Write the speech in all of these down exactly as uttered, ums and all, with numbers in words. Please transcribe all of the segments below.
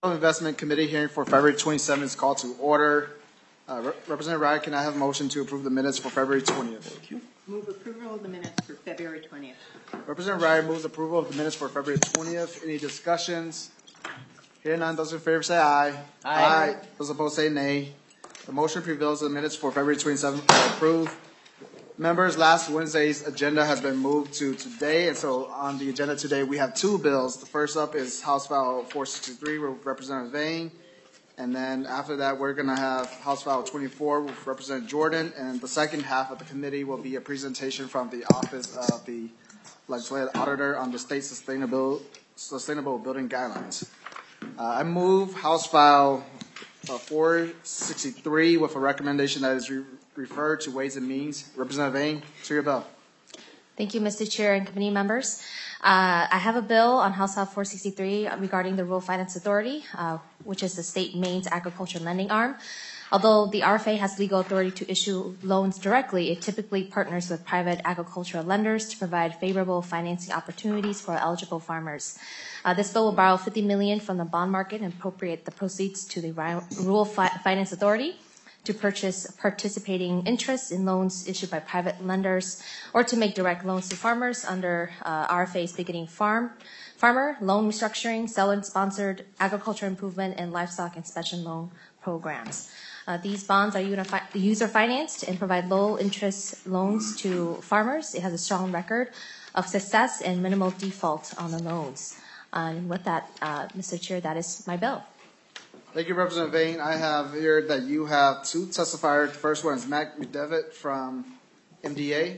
Investment Committee hearing for February twenty-seventh is called to order. Uh, Re- Representative Ryan, can I have a motion to approve the minutes for February twentieth? Thank you. Move approval of the minutes for February twentieth. Representative Ryan moves approval of the minutes for February twentieth. Any discussions? Hearing none, those in favor say aye. Aye. Those opposed say nay. The motion prevails. The minutes for February twenty-seventh are approved. Members, last Wednesday's agenda has been moved to today, and so on the agenda today we have two bills. The first up is House File four sixty-three with Representative Vane, and then after that we're going to have House File twenty-four with Representative Jordan, and the second half of the committee will be a presentation from the Office of the Legislative Auditor on the State Sustainable, Sustainable Building Guidelines. Uh, I move House File uh, four sixty-three with a recommendation that is re referred to Ways and Means. Representative Vane, to your bill. Thank you, Mister Chair and committee members. Uh, I have a bill on House File four sixty-three regarding the Rural Finance Authority, uh, which is the state Maine's agriculture lending arm. Although the R F A has legal authority to issue loans directly, it typically partners with private agricultural lenders to provide favorable financing opportunities for eligible farmers. Uh, this bill will borrow fifty million dollars from the bond market and appropriate the proceeds to the Rural Fi Finance Authority to purchase participating interests in loans issued by private lenders or to make direct loans to farmers under uh, R F A's beginning farm, farmer, loan restructuring, seller-sponsored agriculture improvement, and livestock inspection loan programs. Uh, these bonds are user-financed and provide low-interest loans to farmers. It has a strong record of success and minimal default on the loans. Uh, and with that, uh, Mister Chair, that is my bill. Thank you, Representative Vane. I have here that you have two testifiers. The first one is Matt McDevitt from M D A.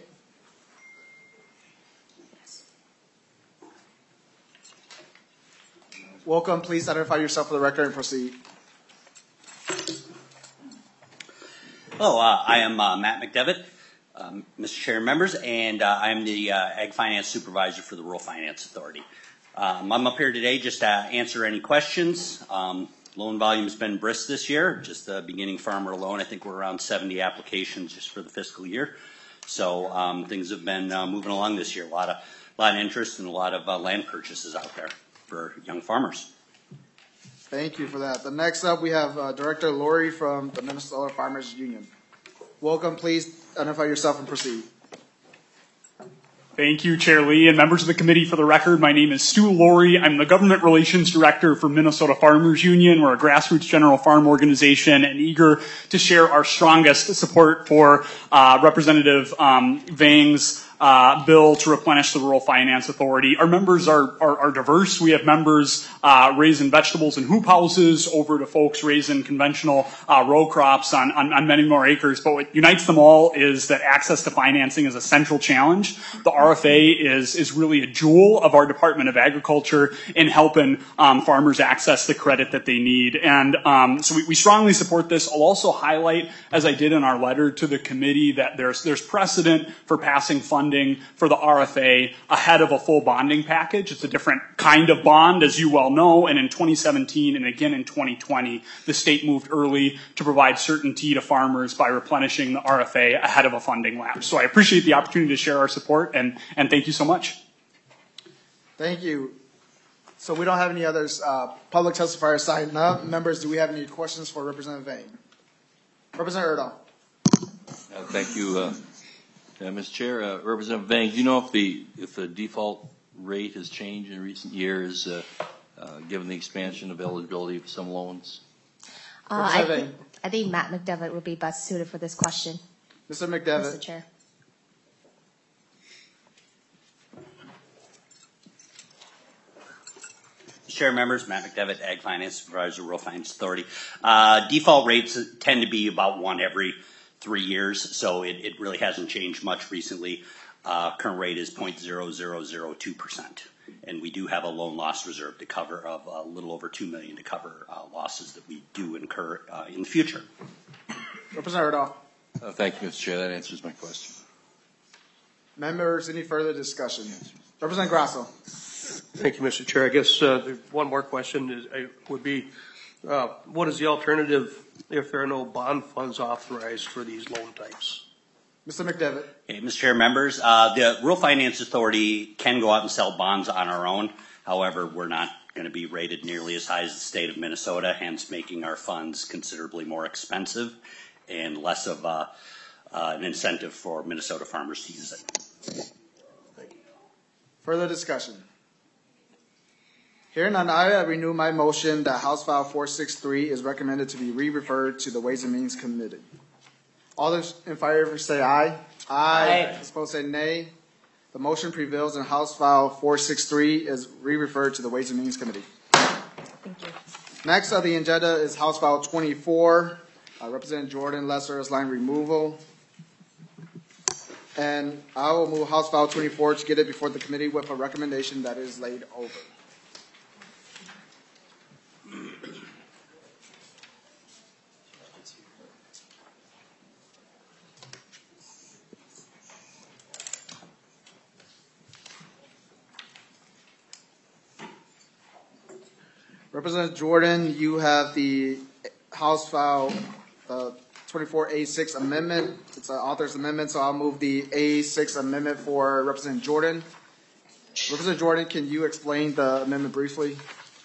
Yes. Welcome. Please identify yourself for the record and proceed. Hello, uh, I am uh, Matt McDevitt, um, Mister Chair and members, and uh, I'm the uh, Ag Finance Supervisor for the Rural Finance Authority. Um, I'm up here today just to answer any questions. Um, Loan volume's been brisk this year, just the beginning farmer loan. I think we're around seventy applications just for the fiscal year. So um, things have been uh, moving along this year. A lot of, a lot of interest and a lot of uh, land purchases out there for young farmers. Thank you for that. The next up, we have uh, Director Lori from the Minnesota Farmers Union. Welcome. Please identify yourself and proceed. Thank you, Chair Lee, and members of the committee. For the record, my name is Stu Laurie. I'm the Government Relations Director for Minnesota Farmers Union. We're a grassroots general farm organization and eager to share our strongest support for uh, Representative um, Vane's Uh, bill to replenish the Rural Finance Authority. Our members are, are, are diverse. We have members uh, raising vegetables in hoop houses over to folks raising conventional uh, row crops on, on, on many more acres. But what unites them all is that access to financing is a central challenge. The R F A is, is really a jewel of our Department of Agriculture in helping um, farmers access the credit that they need. And um, so we, we strongly support this. I'll also highlight, as I did in our letter to the committee, that there's, there's precedent for passing funding for the R F A ahead of a full bonding package. It's a different kind of bond, as you well know, and in twenty seventeen and again in twenty twenty, the state moved early to provide certainty to farmers by replenishing the R F A ahead of a funding lapse. So I appreciate the opportunity to share our support, and, and thank you so much. Thank you. So we don't have any others, uh, public testifiers signed up. Members, do we have any questions for Representative Vane? Representative Erdahl. Uh, thank you, uh, Uh, Mister Chair, uh, Representative Vane, do you know if the if the default rate has changed in recent years, uh, uh, given the expansion of eligibility of some loans? Uh, I, th I think Matt McDevitt would be best suited for this question. Mister McDevitt. Mister Chair. Chair members, Matt McDevitt, Ag Finance Supervisor, Rural Finance Authority. Uh, default rates tend to be about one every three years, so it, it really hasn't changed much recently. Uh, current rate is zero point zero zero zero two percent, and we do have a loan loss reserve to cover of a little over two million dollars to cover uh, losses that we do incur uh, in the future. Representative Erdahl. Uh, thank you, Mister Chair. That answers my question. Members, any further discussion? Representative Grasso. Thank you, Mister Chair. I guess uh, one more question is, uh, would be, uh, what is the alternative if there are no bond funds authorized for these loan types? Mister McDevitt. Okay, Mister Chair, members, uh, the Rural Finance Authority can go out and sell bonds on our own. However, we're not going to be rated nearly as high as the state of Minnesota, hence making our funds considerably more expensive and less of a, uh, an incentive for Minnesota farmers to use it. Further discussion? Hearing none, I renew my motion that House File four sixty-three is recommended to be re-referred to the Ways and Means Committee. All those in favor say aye. Aye. Opposed say nay. The motion prevails and House File four sixty-three is re-referred to the Ways and Means Committee. Thank you. Next on the agenda is House File twenty-four, uh, Representative Jordan Lesser's line removal. And I will move House File twenty-four to get it before the committee with a recommendation that is laid over. Representative Jordan, you have the House File uh, twenty-four A six amendment. It's an author's amendment, so I'll move the A six amendment for Representative Jordan. Representative Jordan, can you explain the amendment briefly?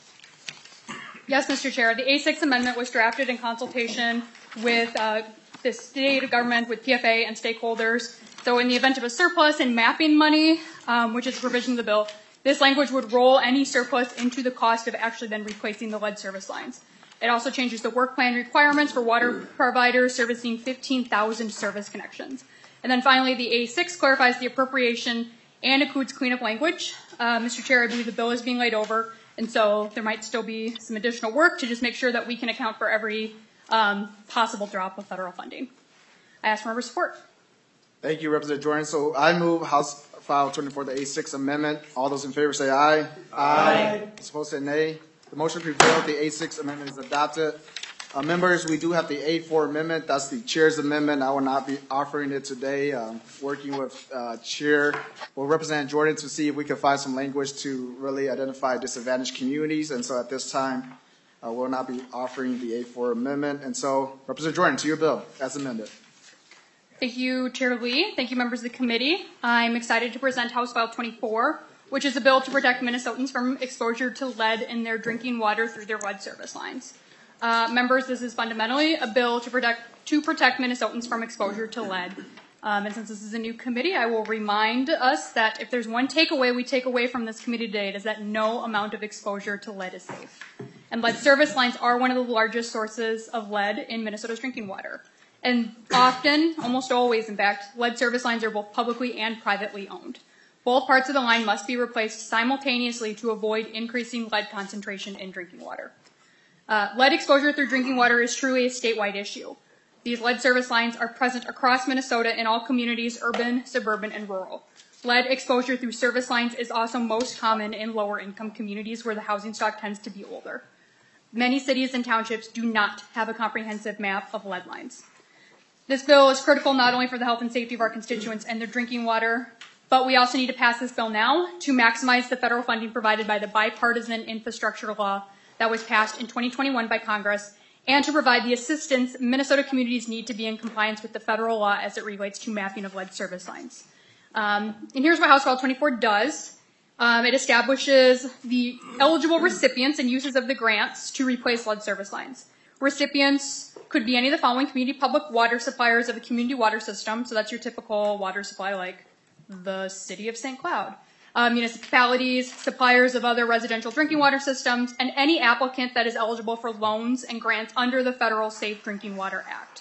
Yes, Mister Chair. The A six amendment was drafted in consultation with uh, the state government, with P F A and stakeholders. So in the event of a surplus in mapping money, um, which is a provision of the bill, this language would roll any surplus into the cost of actually then replacing the lead service lines. It also changes the work plan requirements for water providers servicing fifteen thousand service connections. And then finally, the A six clarifies the appropriation and includes cleanup language. Uh, Mister Chair, I believe the bill is being laid over, and so there might still be some additional work to just make sure that we can account for every um, possible drop of federal funding. I ask for member support. Thank you, Representative Jordan. So I move House File twenty-four, the A six amendment. All those in favor say aye. Aye. Opposed say nay. The motion prevailed. The A six amendment is adopted. Uh, members, we do have the A four amendment. That's the chair's amendment. I will not be offering it today. Um, working with uh, Chair or Representative Jordan to see if we can find some language to really identify disadvantaged communities. And so at this time, uh, we'll not be offering the A four amendment. And so, Representative Jordan, to your bill as amended. Thank you, Chair Lee. Thank you, members of the committee. I'm excited to present House File twenty-four, which is a bill to protect Minnesotans from exposure to lead in their drinking water through their lead service lines. Uh, members, this is fundamentally a bill to protect to protect Minnesotans from exposure to lead. Um, and since this is a new committee, I will remind us that if there's one takeaway we take away from this committee today, it is that no amount of exposure to lead is safe. And lead service lines are one of the largest sources of lead in Minnesota's drinking water. And often, almost always in fact, lead service lines are both publicly and privately owned. Both parts of the line must be replaced simultaneously to avoid increasing lead concentration in drinking water. Uh, lead exposure through drinking water is truly a statewide issue. These lead service lines are present across Minnesota in all communities, urban, suburban, and rural. Lead exposure through service lines is also most common in lower income communities where the housing stock tends to be older. Many cities and townships do not have a comprehensive map of lead lines. This bill is critical not only for the health and safety of our constituents and their drinking water, but we also need to pass this bill now to maximize the federal funding provided by the bipartisan infrastructure law that was passed in twenty twenty-one by Congress, and to provide the assistance Minnesota communities need to be in compliance with the federal law as it relates to mapping of lead service lines. Um, and here's what House File twenty-four does. Um, it establishes the eligible recipients and uses of the grants to replace lead service lines. Recipients could be any of the following community public water suppliers of a community water system. So that's your typical water supply like the city of Saint Cloud. Uh, municipalities, suppliers of other residential drinking water systems, and any applicant that is eligible for loans and grants under the Federal Safe Drinking Water Act.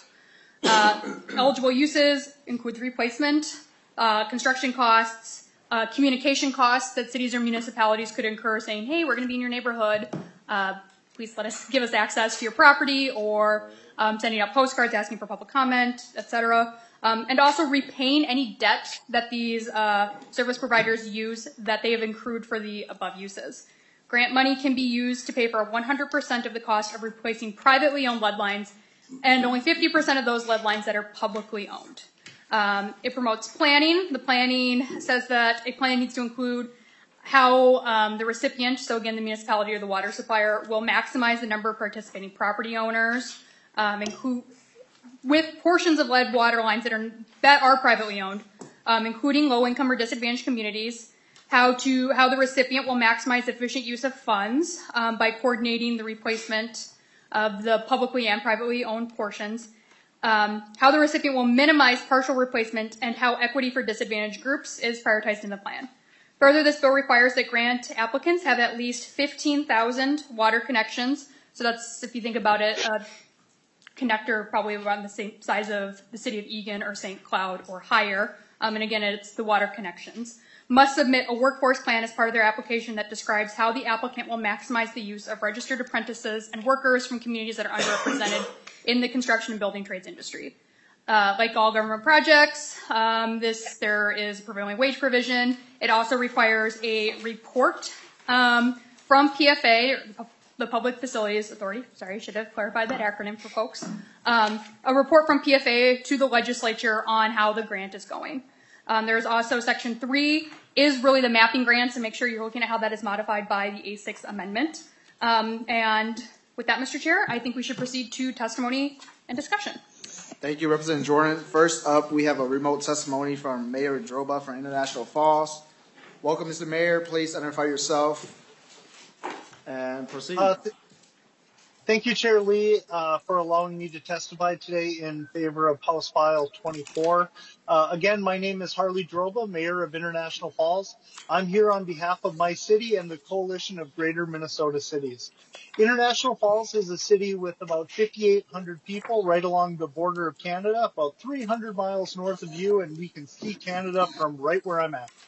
Uh, eligible uses include replacement, uh, construction costs, uh, communication costs that cities or municipalities could incur saying, hey, we're going to be in your neighborhood. Uh, please let us give us access to your property, or um, sending out postcards asking for public comment, et cetera. Um, and also repaying any debt that these uh, service providers use that they have accrued for the above uses. Grant money can be used to pay for one hundred percent of the cost of replacing privately owned lead lines, and only fifty percent of those lead lines that are publicly owned. Um, it promotes planning. The planning says that a plan needs to include how um, the recipient, so again the municipality or the water supplier, will maximize the number of participating property owners, um, include with portions of lead water lines that are that are privately owned, um, including low-income or disadvantaged communities. how to how the recipient will maximize efficient use of funds um, by coordinating the replacement of the publicly and privately owned portions, um, how the recipient will minimize partial replacement, and how equity for disadvantaged groups is prioritized in the plan. Further, this bill requires that grant applicants have at least fifteen thousand water connections. So that's, if you think about it, a connector probably around the same size of the city of Eagan or Saint Cloud or higher. Um, and again, it's the water connections. Must submit a workforce plan as part of their application that describes how the applicant will maximize the use of registered apprentices and workers from communities that are underrepresented in the construction and building trades industry. Uh, like all government projects, um, this there is a prevailing wage provision. It also requires a report um, from P F A, the Public Facilities Authority. Sorry, I should have clarified that acronym for folks. Um, a report from P F A to the legislature on how the grant is going. Um, there's also section three is really the mapping grants, and make sure you're looking at how that is modified by the A six amendment. Um, and with that, Mister Chair, I think we should proceed to testimony and discussion. Thank you, Representative Jordan. First up, we have a remote testimony from Mayor Droba from International Falls. Welcome, Mister Mayor. Please identify yourself and proceed. Uh, th- thank you, Chair Lee, uh, for allowing me to testify today in favor of House File twenty-four. Uh, again, my name is Harley Droba, Mayor of International Falls. I'm here on behalf of my city and the Coalition of Greater Minnesota Cities. International Falls is a city with about fifty-eight hundred people right along the border of Canada, about three hundred miles north of you, and we can see Canada from right where I'm at.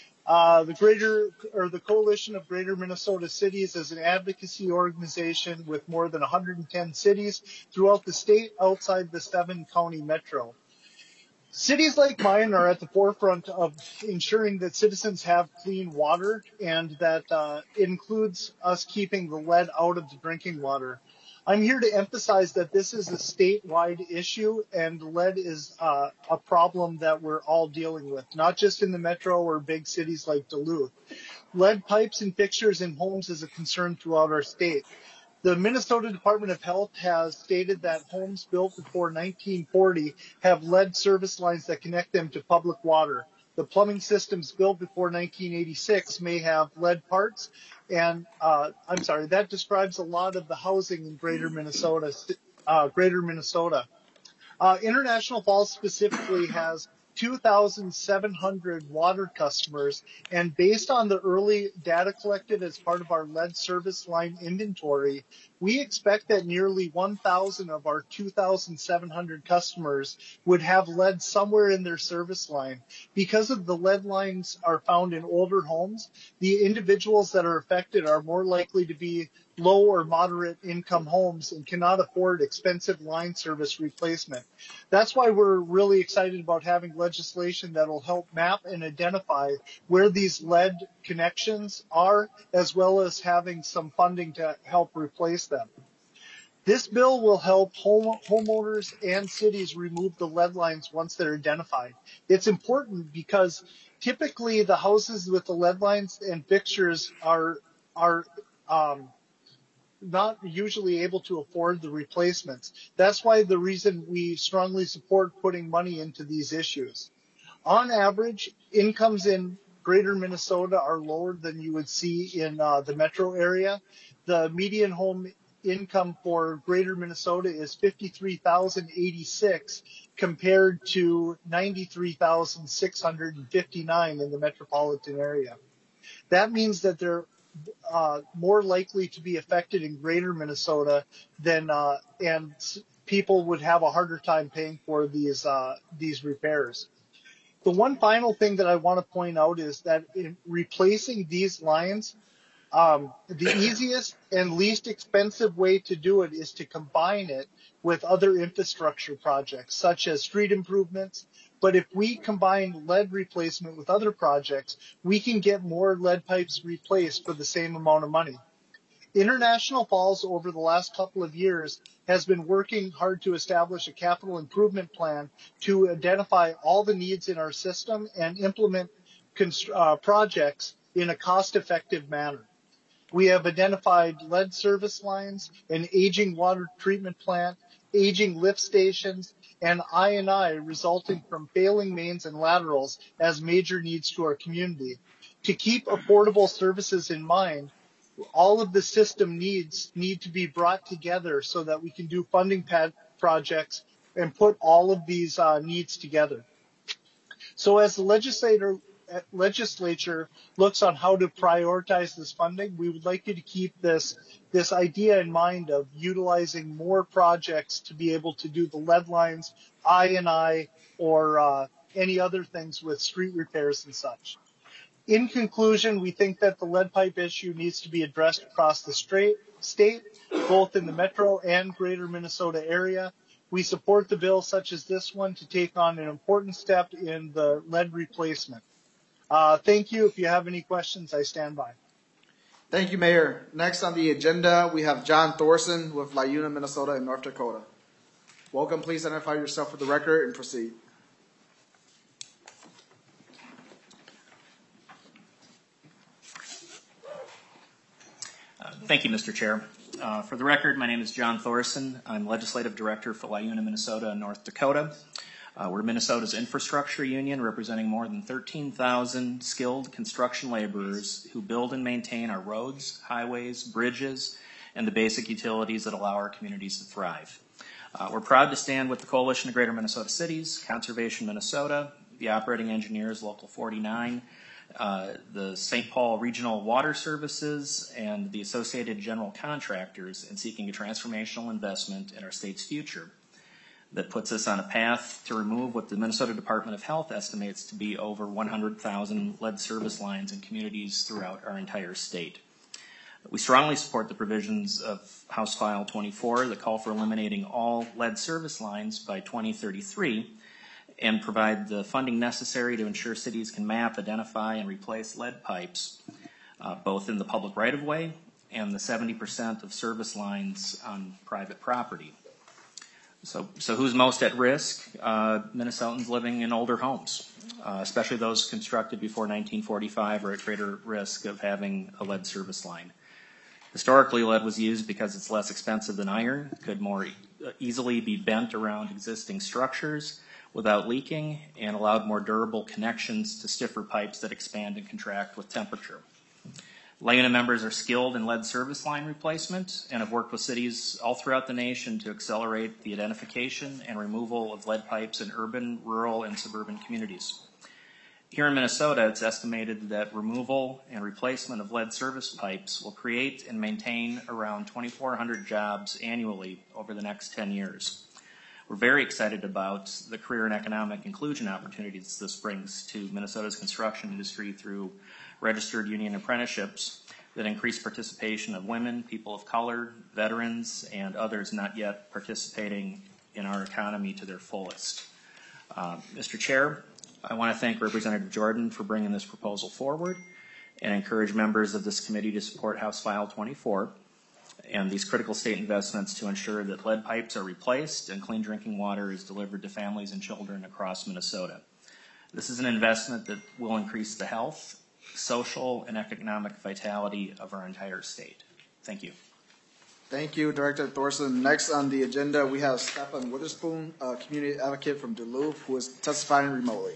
Uh, the Greater or the Coalition of Greater Minnesota Cities is an advocacy organization with more than one hundred ten cities throughout the state outside the seven county metro. Cities like mine are at the forefront of ensuring that citizens have clean water, and that uh, includes us keeping the lead out of the drinking water. I'm here to emphasize that this is a statewide issue, and lead is uh, a problem that we're all dealing with, not just in the metro or big cities like Duluth. Lead pipes and fixtures in homes is a concern throughout our state. The Minnesota Department of Health has stated that homes built before nineteen forty have lead service lines that connect them to public water. The plumbing systems built before nineteen eighty-six may have lead parts, and uh, I'm sorry, that describes a lot of the housing in Greater Minnesota. Uh, Greater Minnesota. Uh, International Falls specifically has two thousand seven hundred water customers, and based on the early data collected as part of our lead service line inventory, we expect that nearly one thousand of our two thousand seven hundred customers would have lead somewhere in their service line. Because of the lead lines are found in older homes, the individuals that are affected are more likely to be low or moderate income homes and cannot afford expensive line service replacement. That's why we're really excited about having legislation that will help map and identify where these lead connections are, as well as having some funding to help replace them. This bill will help home, homeowners and cities remove the lead lines once they're identified. It's important because typically the houses with the lead lines and fixtures are, are, um, not usually able to afford the replacements. That's why the reason we strongly support putting money into these issues. On average, incomes in Greater Minnesota are lower than you would see in uh, the metro area. The median home income for Greater Minnesota is fifty-three thousand eighty-six compared to ninety-three thousand six hundred fifty-nine in the metropolitan area. That means that they're uh, more likely to be affected in Greater Minnesota than uh, and people would have a harder time paying for these uh, these repairs. The one final thing that I want to point out is that in replacing these lines, um, the easiest and least expensive way to do it is to combine it with other infrastructure projects, such as street improvements. But if we combine lead replacement with other projects, we can get more lead pipes replaced for the same amount of money. International Falls, over the last couple of years, has been working hard to establish a capital improvement plan to identify all the needs in our system and implement const- uh, projects in a cost-effective manner. We have identified lead service lines, an aging water treatment plant, aging lift stations, and I and I resulting from failing mains and laterals as major needs to our community. To keep affordable services in mind, all of the system needs need to be brought together so that we can do funding pad projects and put all of these uh, needs together. So as the legislator, legislature looks on how to prioritize this funding, we would like you to keep this, this idea in mind of utilizing more projects to be able to do the lead lines, I and I, or uh, any other things with street repairs and such. In conclusion, we think that the lead pipe issue needs to be addressed across the straight, state, both in the metro and greater Minnesota area. We support the bill such as this one to take on an important step in the lead replacement. Uh, thank you. If you have any questions, I stand by. Thank you, Mayor. Next on the agenda, we have John Thorson with LiUNA, Minnesota and North Dakota. Welcome. Please identify yourself for the record and proceed. Uh, thank you, Mister Chair. Uh, for the record, my name is John Thorson. I'm Legislative Director for LiUNA, Minnesota and North Dakota. Uh, we're Minnesota's infrastructure union representing more than thirteen thousand skilled construction laborers who build and maintain our roads, highways, bridges, and the basic utilities that allow our communities to thrive. Uh, we're proud to stand with the Coalition of Greater Minnesota Cities, Conservation Minnesota, the Operating Engineers Local forty-nine, uh, the Saint Paul Regional Water Services, and the Associated General Contractors in seeking a transformational investment in our state's future that puts us on a path to remove what the Minnesota Department of Health estimates to be over one hundred thousand lead service lines in communities throughout our entire state. We strongly support the provisions of House File twenty-four that call for eliminating all lead service lines by twenty thirty-three and provide the funding necessary to ensure cities can map, identify, and replace lead pipes, uh, both in the public right-of-way and the seventy percent of service lines on private property. So, so who's most at risk? Uh, Minnesotans living in older homes, uh, especially those constructed before nineteen forty-five are at greater risk of having a lead service line. Historically, lead was used because it's less expensive than iron, could more e- easily be bent around existing structures without leaking, and allowed more durable connections to stiffer pipes that expand and contract with temperature. LiUNA members are skilled in lead service line replacement and have worked with cities all throughout the nation to accelerate the identification and removal of lead pipes in urban, rural, and suburban communities. Here in Minnesota, it's estimated that removal and replacement of lead service pipes will create and maintain around twenty-four hundred jobs annually over the next ten years. We're very excited about the career and economic inclusion opportunities this brings to Minnesota's construction industry through registered union apprenticeships that increase participation of women, people of color, veterans, and others not yet participating in our economy to their fullest. Uh, Mister Chair, I want to thank Representative Jordan for bringing this proposal forward and encourage members of this committee to support House File twenty-four and these critical state investments to ensure that lead pipes are replaced and clean drinking water is delivered to families and children across Minnesota. This is an investment that will increase the health, social, and economic vitality of our entire state. Thank you. Thank you, Director Thorson. Next on the agenda, we have Stefan Witherspoon, a community advocate from Duluth, who is testifying remotely.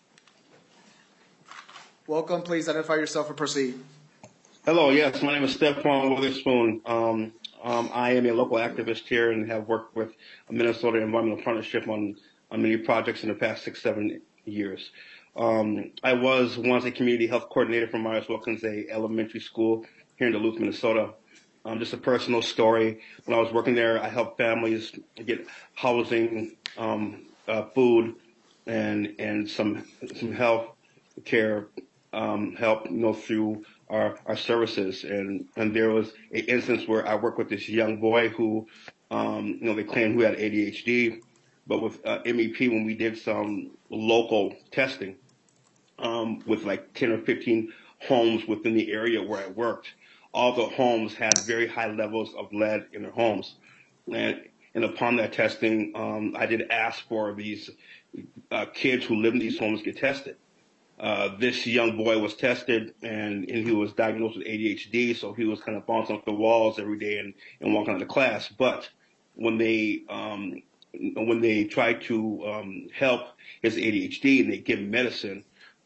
Welcome. Please identify yourself and proceed. Hello, yes, my name is Stefan Witherspoon. Um, um, I am a local activist here and have worked with Minnesota Environmental Partnership on, on many projects in the past six, seven years. Um, I was once a community health coordinator for Myers Wilkins, a elementary school here in Duluth, Minnesota. Um, just a personal story. When I was working there, I helped families get housing, um, uh, food, and and some some health care um, help, you know, through our, our services. And and there was an instance where I worked with this young boy who, um, you know, they claimed who had A D H D, but with uh, M E P, when we did some local testing um, with like ten or fifteen homes within the area where I worked, all the homes had very high levels of lead in their homes. And, and upon that testing, um, I did ask for these uh, kids who live in these homes get tested. Uh, this young boy was tested, and, and he was diagnosed with A D H D, so he was kind of bouncing off the walls every day and, and walking out of class. But when they um, when they tried to um, help his A D H D and they give him medicine,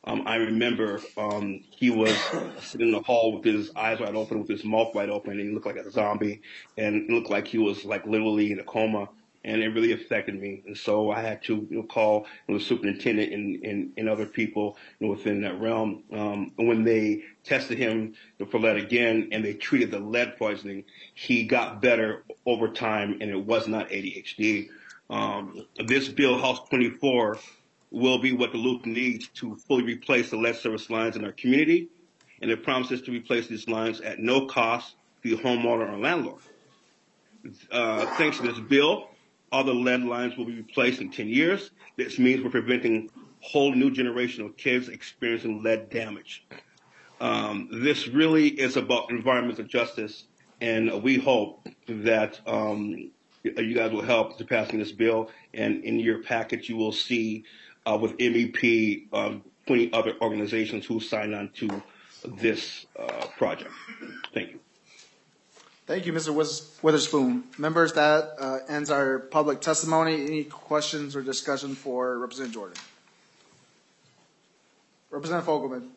Um, I remember um, he was sitting in the hall with his eyes wide open, with his mouth wide open, and he looked like a zombie, and it looked like he was like literally in a coma, and it really affected me. And so I had to you know, call you know, the superintendent and, and, and other people you know, within that realm. Um, when they tested him for lead again, and they treated the lead poisoning, he got better over time, and it was not A D H D. Um, this bill, House twenty-four, will be what Duluth needs to fully replace the lead service lines in our community, and it promises to replace these lines at no cost to the homeowner or landlord. Uh, thanks to this bill, all the lead lines will be replaced in ten years. This means we're preventing a whole new generation of kids experiencing lead damage. Um, this really is about environmental justice, and we hope that um, you guys will help to passing this bill, and in your package you will see Uh, with M E P, um, twenty other organizations who signed on to this uh, project. Thank you. Thank you, Mister Wiz- Witherspoon. Members, that uh, ends our public testimony. Any questions or discussion for Representative Jordan? Representative Fogelman.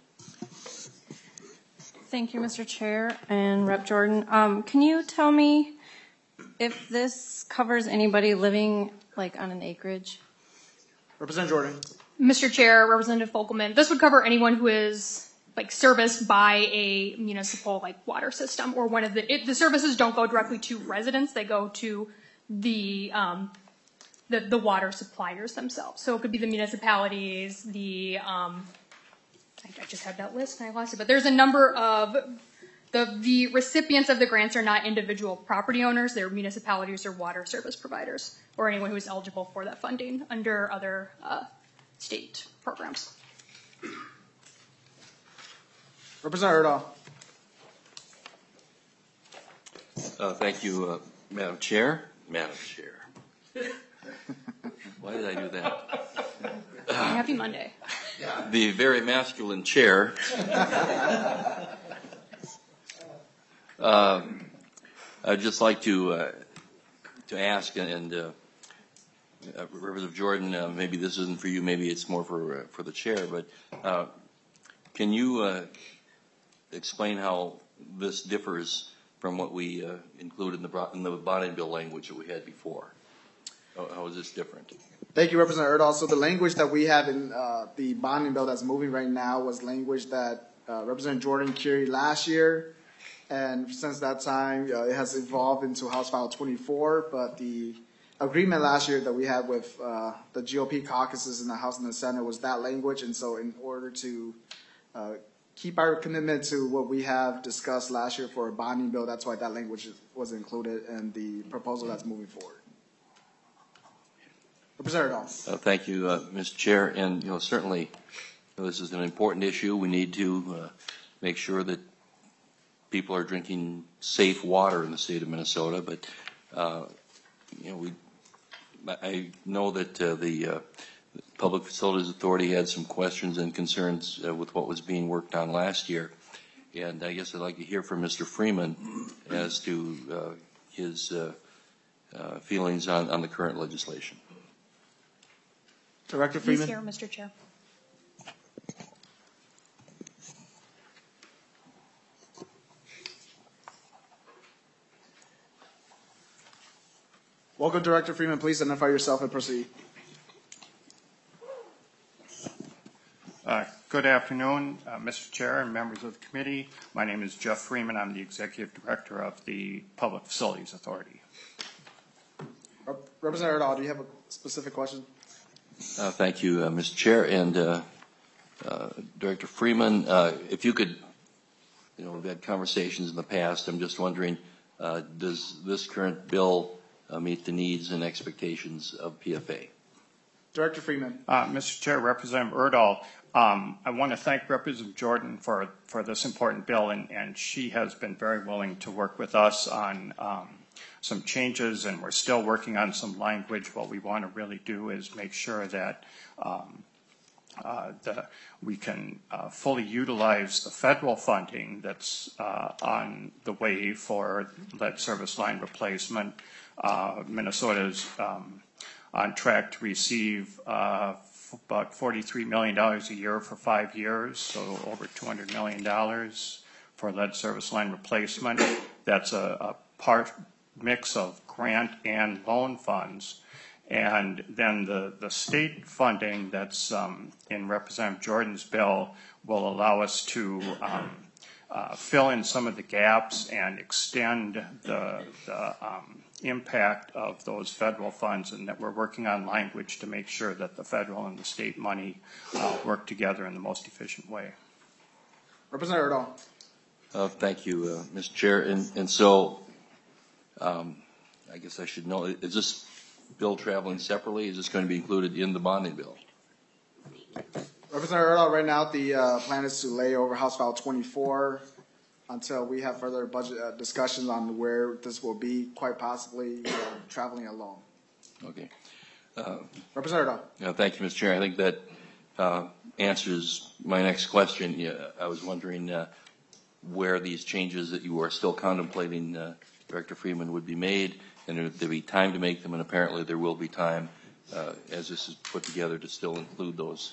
Thank you, Mister Chair and Rep Jordan. Um, can you tell me if this covers anybody living like on an acreage? Representative Jordan. Mister Chair, Representative Fogelman, this would cover anyone who is like serviced by a municipal like water system or one of the, it, the services don't go directly to residents, they go to the, um, the, the water suppliers themselves. So it could be the municipalities, the, um, I, I just had that list and I lost it, but there's a number of, the, the recipients of the grants are not individual property owners, they're municipalities or water service providers, or anyone who is eligible for that funding under other uh, state programs. Representative Erdahl. Uh, thank you, uh, Madam Chair. Madam Chair. Why did I do that? Happy Monday. The very masculine chair. uh, I'd just like to uh, to ask, and uh, uh, Representative Jordan, uh, maybe this isn't for you, maybe it's more for uh, for the chair, but uh, can you uh, explain how this differs from what we uh, included in the, in the bonding bill language that we had before? How, how is this different? Thank you, Representative Erdahl. So the language that we have in uh, the bonding bill that's moving right now was language that uh, Representative Jordan carried last year. And since that time, uh, it has evolved into House File twenty-four. But the agreement last year that we had with uh, the G O P caucuses in the House and the Senate was that language. And so in order to uh, keep our commitment to what we have discussed last year for a bonding bill, that's why that language was included in the proposal that's moving forward. Representative Erdahl. Uh, thank you, uh, Mister Chair. And you know, certainly, you know, this is an important issue. We need to uh, make sure that people are drinking safe water in the state of Minnesota. But uh, you know, we I know that uh, the uh, Public Facilities Authority had some questions and concerns uh, with what was being worked on last year, and I guess I'd like to hear from Mister Freeman as to uh, his uh, uh, feelings on, on the current legislation. Director Freeman. He's here, Mister Chair. Welcome, Director Freeman. Please identify yourself and proceed. Uh, good afternoon, uh, Mister Chair and members of the committee. My name is Jeff Freeman. I'm the Executive Director of the Public Facilities Authority. Representative Erdahl, do you have a specific question? Uh, thank you, uh, Mister Chair. And uh, uh, Director Freeman, uh, if you could, you know, we've had conversations in the past. I'm just wondering, uh, does this current bill uh, meet the needs and expectations of P F A? Director Freeman. Uh, Mister Chair, Representative Erdahl, um, I want to thank Representative Jordan for, for this important bill, and, and she has been very willing to work with us on um, some changes, and we're still working on some language. What we want to really do is make sure that um, uh, the, we can uh, fully utilize the federal funding that's uh, on the way for lead service line replacement. Uh, Minnesota's um, on track to receive uh, about forty-three million dollars a year for five years, so over two hundred million dollars for lead service line replacement. That's a, a part mix of grant and loan funds. And then the, the state funding that's um, in Representative Jordan's bill will allow us to um, uh, fill in some of the gaps and extend the, the um, impact of those federal funds, and that we're working on language to make sure that the federal and the state money uh, work together in the most efficient way. Representative Erdahl. Uh, thank you, uh, Mister Chair. And, and so, um, I guess I should know, is this bill traveling separately? Is this going to be included in the bonding bill? Representative Erdahl, right now the uh, plan is to lay over House File twenty-four until we have further budget uh, discussions on where this will be, quite possibly uh, traveling alone. Okay. Uh, Representative Erdahl. Yeah, thank you, Mister Chair. I think that uh, answers my next question. Yeah, I was wondering uh, where these changes that you are still contemplating, uh, Director Freeman, would be made, and if there be time to make them, and apparently there will be time uh, as this is put together to still include those.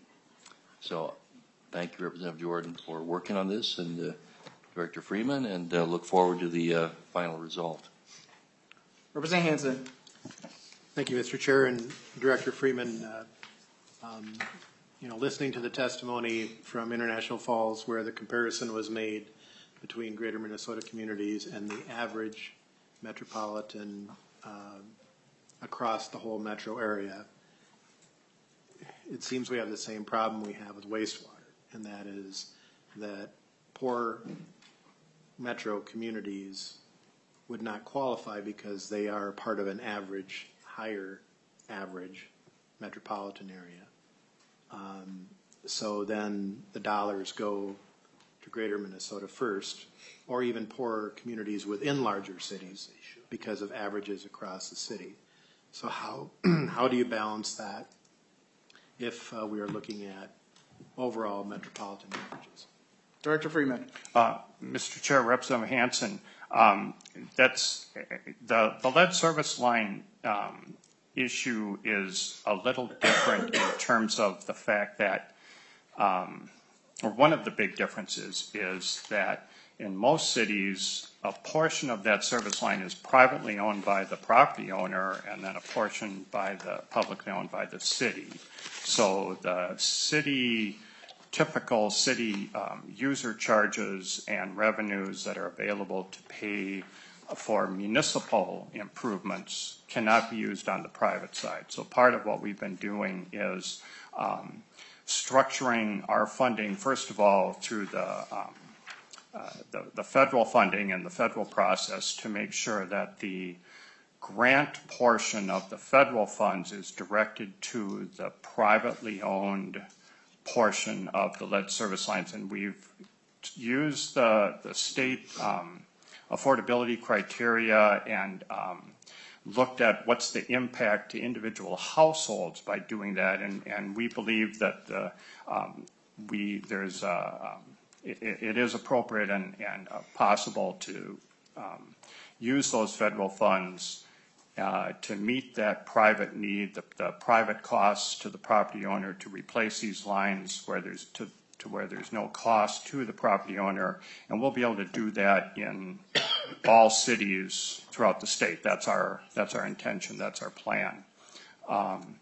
So thank you, Representative Jordan, for working on this, and uh, Director Freeman, and uh, look forward to the uh, final result. Representative Hansen. Thank you, Mister Chair, and Director Freeman. Uh, um, you know, listening to the testimony from International Falls, where the comparison was made between Greater Minnesota communities and the average metropolitan uh, across the whole metro area, it seems we have the same problem we have with wastewater, and that is that poor metro communities would not qualify because they are part of an average, higher average metropolitan area. Um, so then the dollars go to Greater Minnesota first, or even poorer communities within larger cities because of averages across the city. So how how do you balance that if uh, we are looking at overall metropolitan averages? Director Freeman. Uh, Mister Chair, Representative Hansen, um, that's the the lead service line um, issue is a little different in terms of the fact that, um, or one of the big differences is that in most cities, a portion of that service line is privately owned by the property owner, and then a portion by the publicly owned by the city. So the city, typical city um, user charges and revenues that are available to pay for municipal improvements cannot be used on the private side. So part of what we've been doing is um, structuring our funding, first of all, through the um, Uh, the, the federal funding and the federal process to make sure that the grant portion of the federal funds is directed to the privately owned portion of the lead service lines. And we've used the, the state um, affordability criteria and um, looked at what's the impact to individual households by doing that. And, and we believe that the, um, we, there's a, um, It, it is appropriate and, and uh, possible to um, use those federal funds uh, to meet that private need, the, the private costs to the property owner to replace these lines where there's to, to where there's no cost to the property owner, and we'll be able to do that in all cities throughout the state. That's our that's our intention. That's our plan. Um,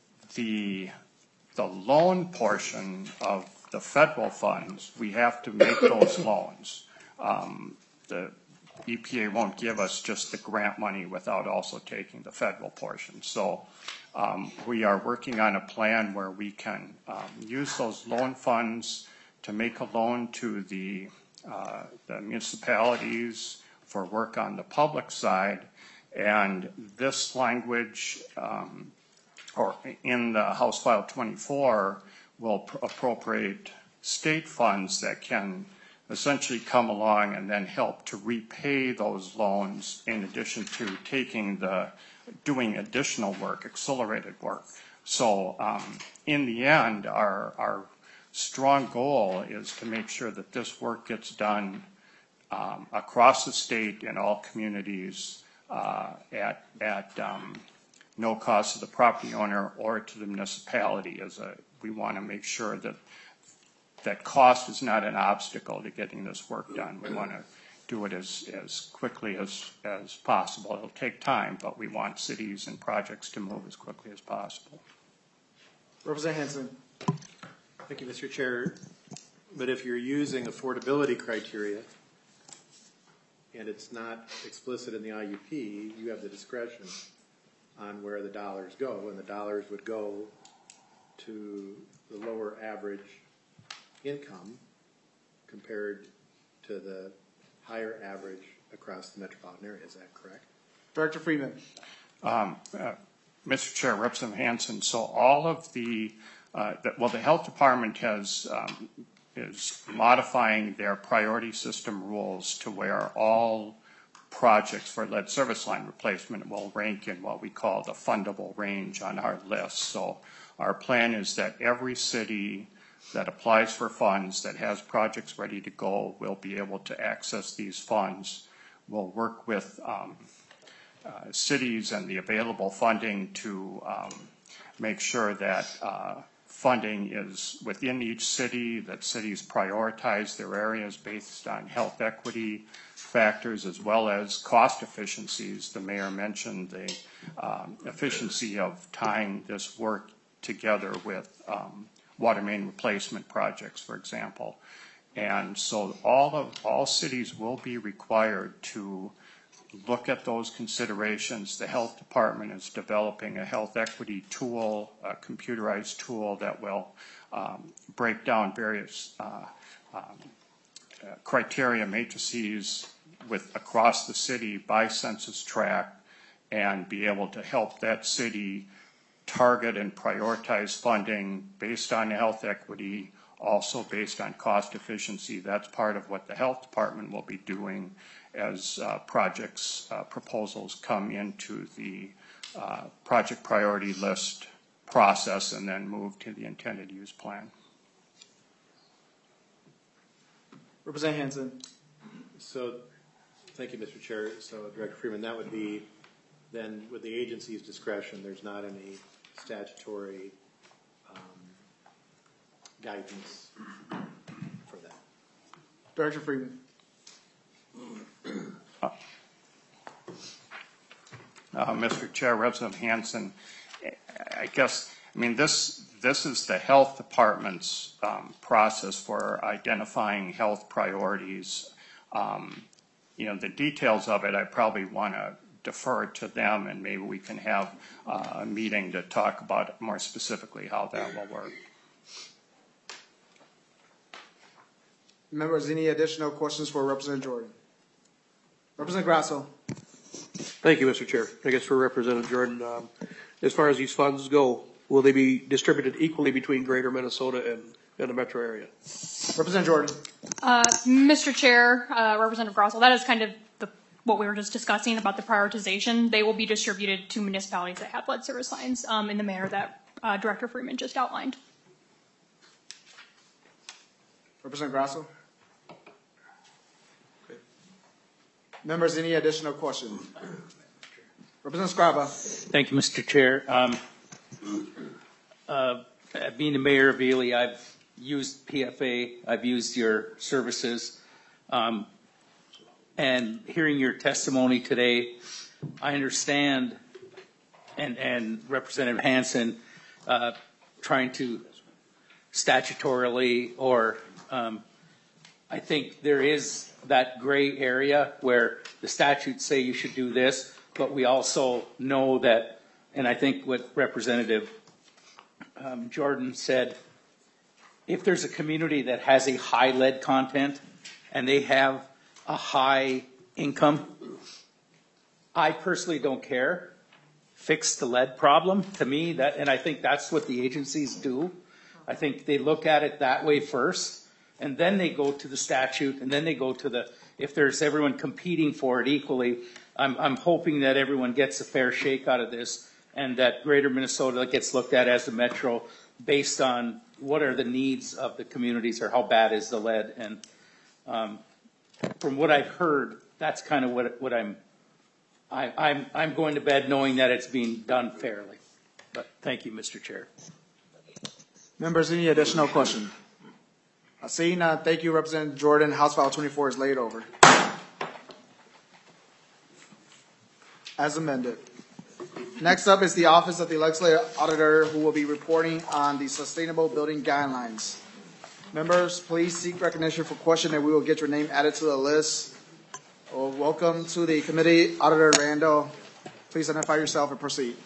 the the loan portion of the federal funds, we have to make those loans. Um, the E P A won't give us just the grant money without also taking the federal portion. So um, we are working on a plan where we can um, use those loan funds to make a loan to the, uh, the municipalities for work on the public side. And this language, um, or in the House File twenty-four, will pr- appropriate state funds that can essentially come along and then help to repay those loans in addition to taking the, doing additional work, accelerated work. So um, in the end, our, our strong goal is to make sure that this work gets done um, across the state in all communities uh, at, at um, no cost to the property owner or to the municipality. As a, we want to make sure that that cost is not an obstacle to getting this work done. We want to do it as, as quickly as, as possible. It'll take time, but we want cities and projects to move as quickly as possible. Representative Hanson. Thank you, Mister Chair. But if you're using affordability criteria and it's not explicit in the I U P, you have the discretion on where the dollars go, and the dollars would go to the lower average income compared to the higher average across the metropolitan area. Is that correct? Director Freeman. Um, uh, Mister Chair, Representative Hanson, so all of the, uh, the well, the health department has um, is modifying their priority system rules to where all projects for lead service line replacement will rank in what we call the fundable range on our list. So our plan is that every city that applies for funds that has projects ready to go will be able to access these funds. We'll work with um, uh, cities and the available funding to um, make sure that uh, funding is within each city, that cities prioritize their areas based on health equity factors as well as cost efficiencies. The mayor mentioned the um, efficiency of tying this work together with um, water main replacement projects, for example. And so all of all cities will be required to look at those considerations. The health department is developing a health equity tool, a computerized tool that will um, break down various uh, um, uh, criteria matrices with across the city by census tract and be able to help that city target and prioritize funding based on health equity, also based on cost efficiency. That's part of what the health department will be doing as uh, projects uh, proposals come into the uh, project priority list process and then move to the intended use plan. Representative Hanson. So, thank you, Mister Chair. So, Director Freeman, that would be then with the agency's discretion, there's not any statutory um, guidance for that. Director Freeman. Uh, uh, Mister Chair, Representative Hanson, I guess, I mean, this this is the health department's um, process for identifying health priorities. Um, you know, the details of it, I probably want to defer to them, and maybe we can have uh, a meeting to talk about more specifically how that will work. Members, any additional questions for Representative Jordan? Representative Grasso. Thank you, Mister Chair. I guess for Representative Jordan, um, as far as these funds go, will they be distributed equally between Greater Minnesota and, and the metro area? Representative Jordan. Uh, Mister Chair, uh, Representative Grossell, that is kind of the, what we were just discussing about the prioritization. They will be distributed to municipalities that have lead service lines um, in the manner that uh, Director Freeman just outlined. Representative Grasso. Okay. Members, any additional questions? Representative Scriba. Thank you, Mister Chair. Um, uh, being the mayor of Ely, I've used P F A, I've used your services, um, and hearing your testimony today, I understand, and, and Representative Hanson uh, trying to statutorily, or um, I think there is that gray area where the statutes say you should do this, but we also know that, and I think what Representative um, Jordan said, if there's a community that has a high lead content and they have a high income, I personally don't care. Fix the lead problem. To me, that, and I think that's what the agencies do. I think they look at it that way first, and then they go to the statute, and then they go to the, if there's everyone competing for it equally, I'm, I'm hoping that everyone gets a fair shake out of this, and that Greater Minnesota gets looked at as the metro based on what are the needs of the communities or how bad is the lead. And um, from what I've heard, that's kind of what, what I'm I, I'm, I'm going to bed knowing that it's being done fairly. But thank you, Mister Chair. Members, any additional question? Uh, Seeing none, thank you, Representative Jordan. House File twenty-four is laid over. As amended. Next up is the Office of the Legislative Auditor, who will be reporting on the Sustainable Building Guidelines. Members, please seek recognition for question and we will get your name added to the list. Well, welcome to the committee, Auditor Randall. Please identify yourself and proceed.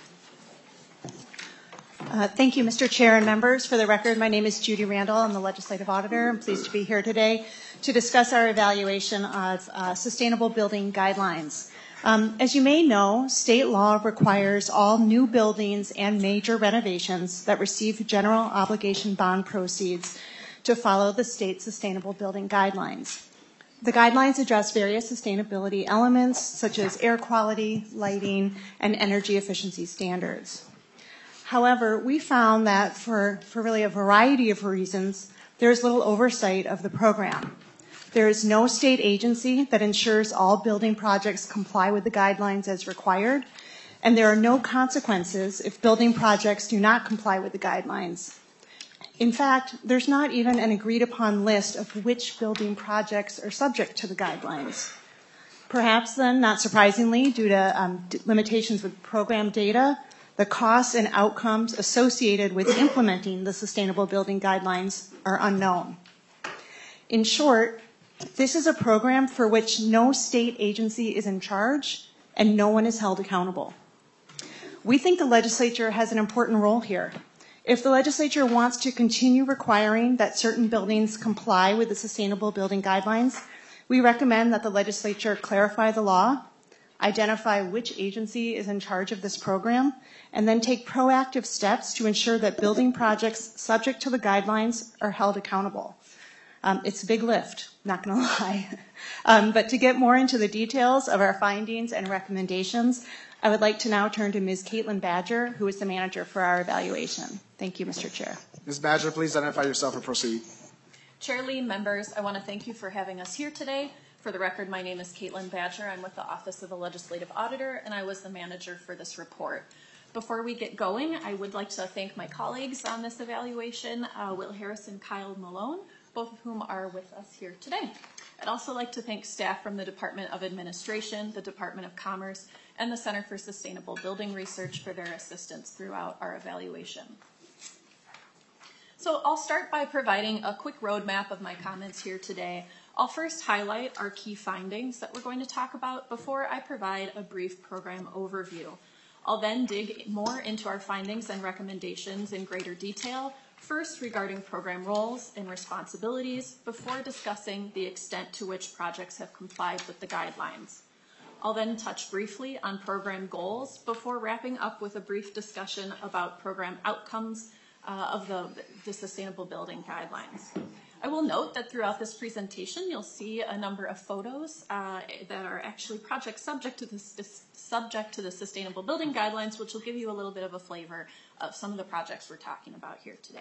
Uh, thank you, Mister Chair and members. For the record, my name is Judy Randall. I'm the Legislative Auditor. I'm pleased to be here today to discuss our evaluation of uh, Sustainable Building Guidelines. Um, as you may know, state law requires all new buildings and major renovations that receive general obligation bond proceeds to follow the state Sustainable Building Guidelines. The guidelines address various sustainability elements such as air quality, lighting, and energy efficiency standards. However, we found that for, for really a variety of reasons, there's little oversight of the program. There is no state agency that ensures all building projects comply with the guidelines as required, and there are no consequences if building projects do not comply with the guidelines. In fact, there's not even an agreed upon list of which building projects are subject to the guidelines. Perhaps then, not surprisingly, due to um, limitations with program data, the costs and outcomes associated with implementing the Sustainable Building Guidelines are unknown. In short, this is a program for which no state agency is in charge and no one is held accountable. We think the legislature has an important role here. If the legislature wants to continue requiring that certain buildings comply with the Sustainable Building Guidelines, we recommend that the legislature clarify the law, identify which agency is in charge of this program, and then take proactive steps to ensure that building projects subject to the guidelines are held accountable. Um, it's a big lift, not going to lie. um, but to get more into the details of our findings and recommendations, I would like to now turn to Miz Caitlin Badger, who is the manager for our evaluation. Thank you, Mister Chair. Miz Badger, please identify yourself and proceed. Chair Lee, members, I want to thank you for having us here today. For the record, my name is Caitlin Badger. I'm with the Office of the Legislative Auditor, and I was the manager for this report. Before we get going, I would like to thank my colleagues on this evaluation, uh, Will Harris and Kyle Malone, both of whom are with us here today. I'd also like to thank staff from the Department of Administration, the Department of Commerce, and the Center for Sustainable Building Research for their assistance throughout our evaluation. So I'll start by providing a quick roadmap of my comments here today. I'll first highlight our key findings that we're going to talk about before I provide a brief program overview. I'll then dig more into our findings and recommendations in greater detail, first regarding program roles and responsibilities, before discussing the extent to which projects have complied with the guidelines. I'll then touch briefly on program goals before wrapping up with a brief discussion about program outcomes uh, of the, the Sustainable Building Guidelines. I will note that throughout this presentation, you'll see a number of photos uh, that are actually projects subject to, this, this, subject to the Sustainable Building Guidelines, which will give you a little bit of a flavor of some of the projects we're talking about here today.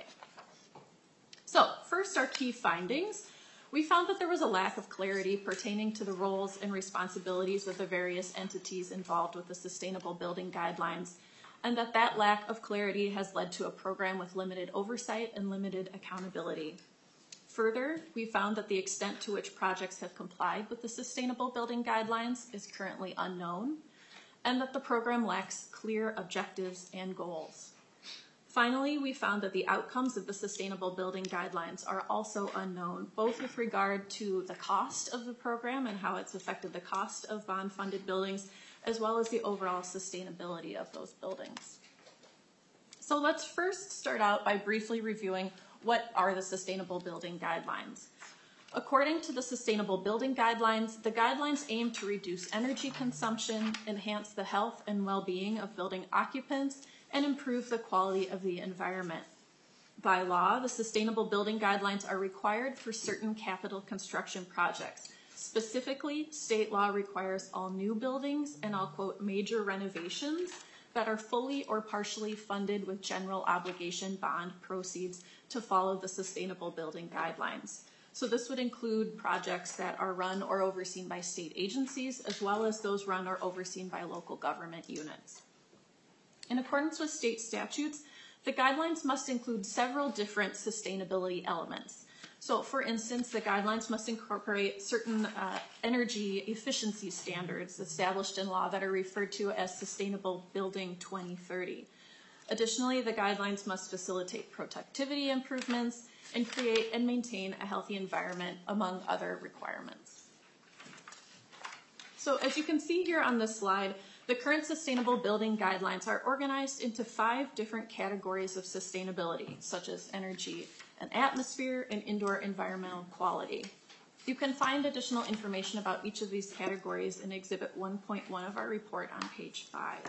So first, our key findings. We found that there was a lack of clarity pertaining to the roles and responsibilities of the various entities involved with the Sustainable Building Guidelines, and that that lack of clarity has led to a program with limited oversight and limited accountability. Further, we found that the extent to which projects have complied with the Sustainable Building Guidelines is currently unknown, and that the program lacks clear objectives and goals. Finally, we found that the outcomes of the Sustainable Building Guidelines are also unknown, both with regard to the cost of the program and how it's affected the cost of bond-funded buildings, as well as the overall sustainability of those buildings. So let's first start out by briefly reviewing what are the Sustainable Building Guidelines. According to the Sustainable Building Guidelines, the guidelines aim to reduce energy consumption, enhance the health and well-being of building occupants, and improve the quality of the environment. By law, the Sustainable Building Guidelines are required for certain capital construction projects. Specifically, state law requires all new buildings and I'll quote major renovations that are fully or partially funded with general obligation bond proceeds to follow the Sustainable Building Guidelines. So this would include projects that are run or overseen by state agencies, as well as those run or overseen by local government units. In accordance with state statutes, the guidelines must include several different sustainability elements. So, for instance, the guidelines must incorporate certain uh, energy efficiency standards established in law that are referred to as Sustainable Building twenty thirty. Additionally, the guidelines must facilitate productivity improvements and create and maintain a healthy environment, among other requirements. So, as you can see here on this slide, the current Sustainable Building Guidelines are organized into five different categories of sustainability, such as energy and atmosphere and indoor environmental quality. You can find additional information about each of these categories in Exhibit one point one of our report on page five.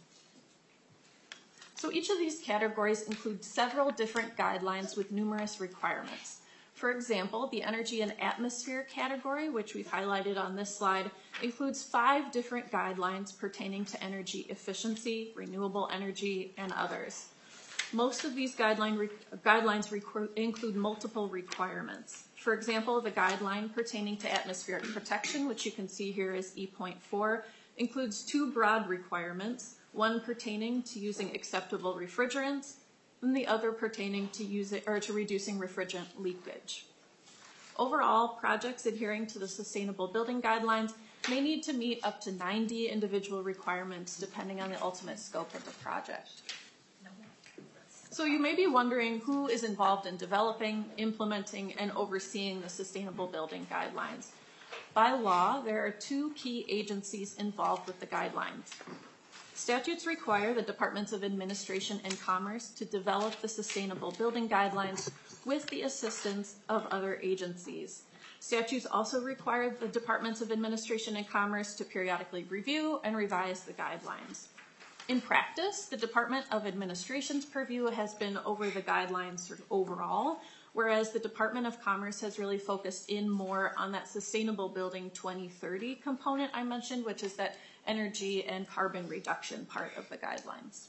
So each of these categories includes several different guidelines with numerous requirements. For example, the energy and atmosphere category, which we've highlighted on this slide, includes five different guidelines pertaining to energy efficiency, renewable energy, and others. Most of these guideline re- guidelines requ- include multiple requirements. For example, the guideline pertaining to atmospheric protection, which you can see here as E point four, includes two broad requirements, one pertaining to using acceptable refrigerants, and the other pertaining to using or to reducing refrigerant leakage. Overall, projects adhering to the Sustainable Building Guidelines may need to meet up to ninety individual requirements depending on the ultimate scope of the project. So you may be wondering who is involved in developing, implementing, and overseeing the Sustainable Building Guidelines. By law, there are two key agencies involved with the guidelines. Statutes require the Departments of Administration and Commerce to develop the Sustainable Building Guidelines with the assistance of other agencies. Statutes also require the Departments of Administration and Commerce to periodically review and revise the guidelines. In practice, the Department of Administration's purview has been over the guidelines sort of overall, whereas the Department of Commerce has really focused in more on that Sustainable Building twenty thirty component I mentioned, which is that energy and carbon reduction part of the guidelines.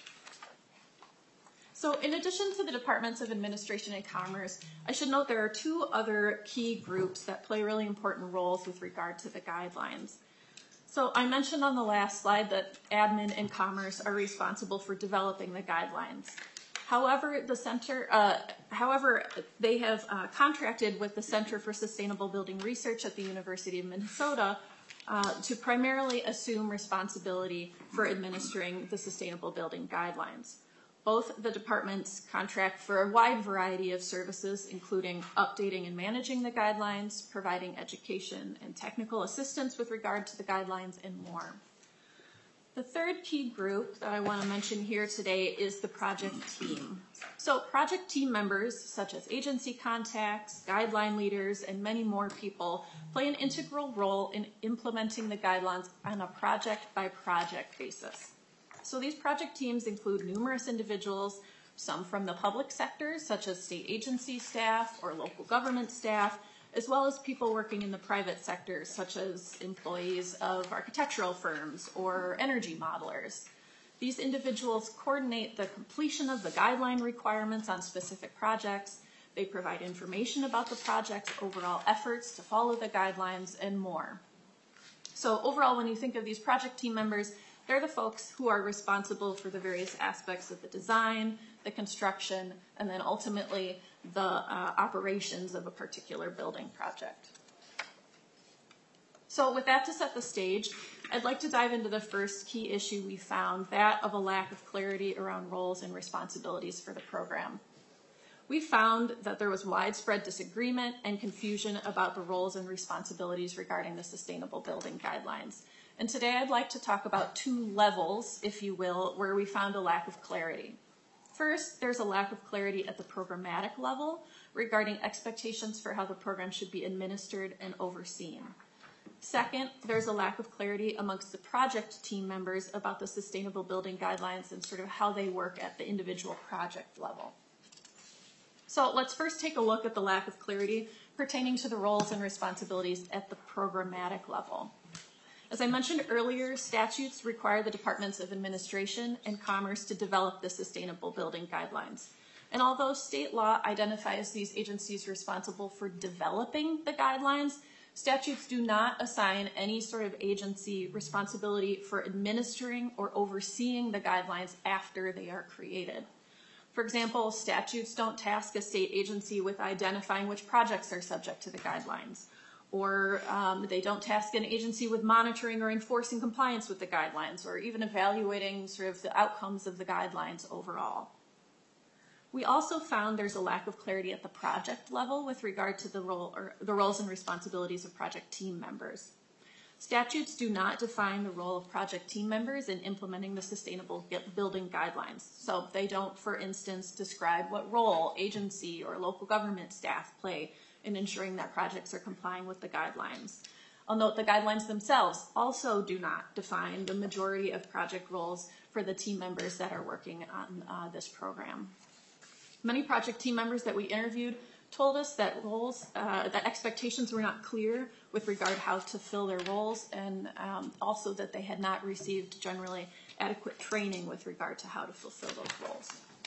So in addition to the Departments of Administration and Commerce, I should note there are two other key groups that play really important roles with regard to the guidelines. So I mentioned on the last slide that admin and commerce are responsible for developing the guidelines. However, the center, uh, however, they have uh, contracted with the Center for Sustainable Building Research at the University of Minnesota uh, to primarily assume responsibility for administering the Sustainable Building Guidelines. Both the departments contract for a wide variety of services, including updating and managing the guidelines, providing education and technical assistance with regard to the guidelines, and more. The third key group that I want to mention here today is the project team. So project team members, such as agency contacts, guideline leaders, and many more people, play an integral role in implementing the guidelines on a project-by-project basis. So these project teams include numerous individuals, some from the public sector, such as state agency staff or local government staff, as well as people working in the private sector, such as employees of architectural firms or energy modelers. These individuals coordinate the completion of the guideline requirements on specific projects. They provide information about the project's overall efforts to follow the guidelines and more. So overall, when you think of these project team members, they're the folks who are responsible for the various aspects of the design, the construction, and then ultimately the uh, operations of a particular building project. So with that to set the stage, I'd like to dive into the first key issue we found, that of a lack of clarity around roles and responsibilities for the program. We found that there was widespread disagreement and confusion about the roles and responsibilities regarding the Sustainable Building Guidelines. And today I'd like to talk about two levels, if you will, where we found a lack of clarity. First, there's a lack of clarity at the programmatic level regarding expectations for how the program should be administered and overseen. Second, there's a lack of clarity amongst the project team members about the Sustainable Building Guidelines and sort of how they work at the individual project level. So let's first take a look at the lack of clarity pertaining to the roles and responsibilities at the programmatic level. As I mentioned earlier, statutes require the Departments of Administration and Commerce to develop the Sustainable Building Guidelines. And although state law identifies these agencies responsible for developing the guidelines, statutes do not assign any sort of agency responsibility for administering or overseeing the guidelines after they are created. For example, statutes don't task a state agency with identifying which projects are subject to the guidelines, or um, they don't task an agency with monitoring or enforcing compliance with the guidelines, or even evaluating sort of the outcomes of the guidelines overall. We also found there's a lack of clarity at the project level with regard to the role or the roles and responsibilities of project team members. Statutes do not define the role of project team members in implementing the sustainable building guidelines. So they don't, for instance, describe what role agency or local government staff play in ensuring that projects are complying with the guidelines. I'll note the guidelines themselves also do not define the majority of project roles for the team members that are working on uh, this program. Many project team members that we interviewed told us that roles, uh, that expectations were not clear with regard how to fill their roles, and um, also that they had not received generally adequate training with regard to how to fulfill those roles.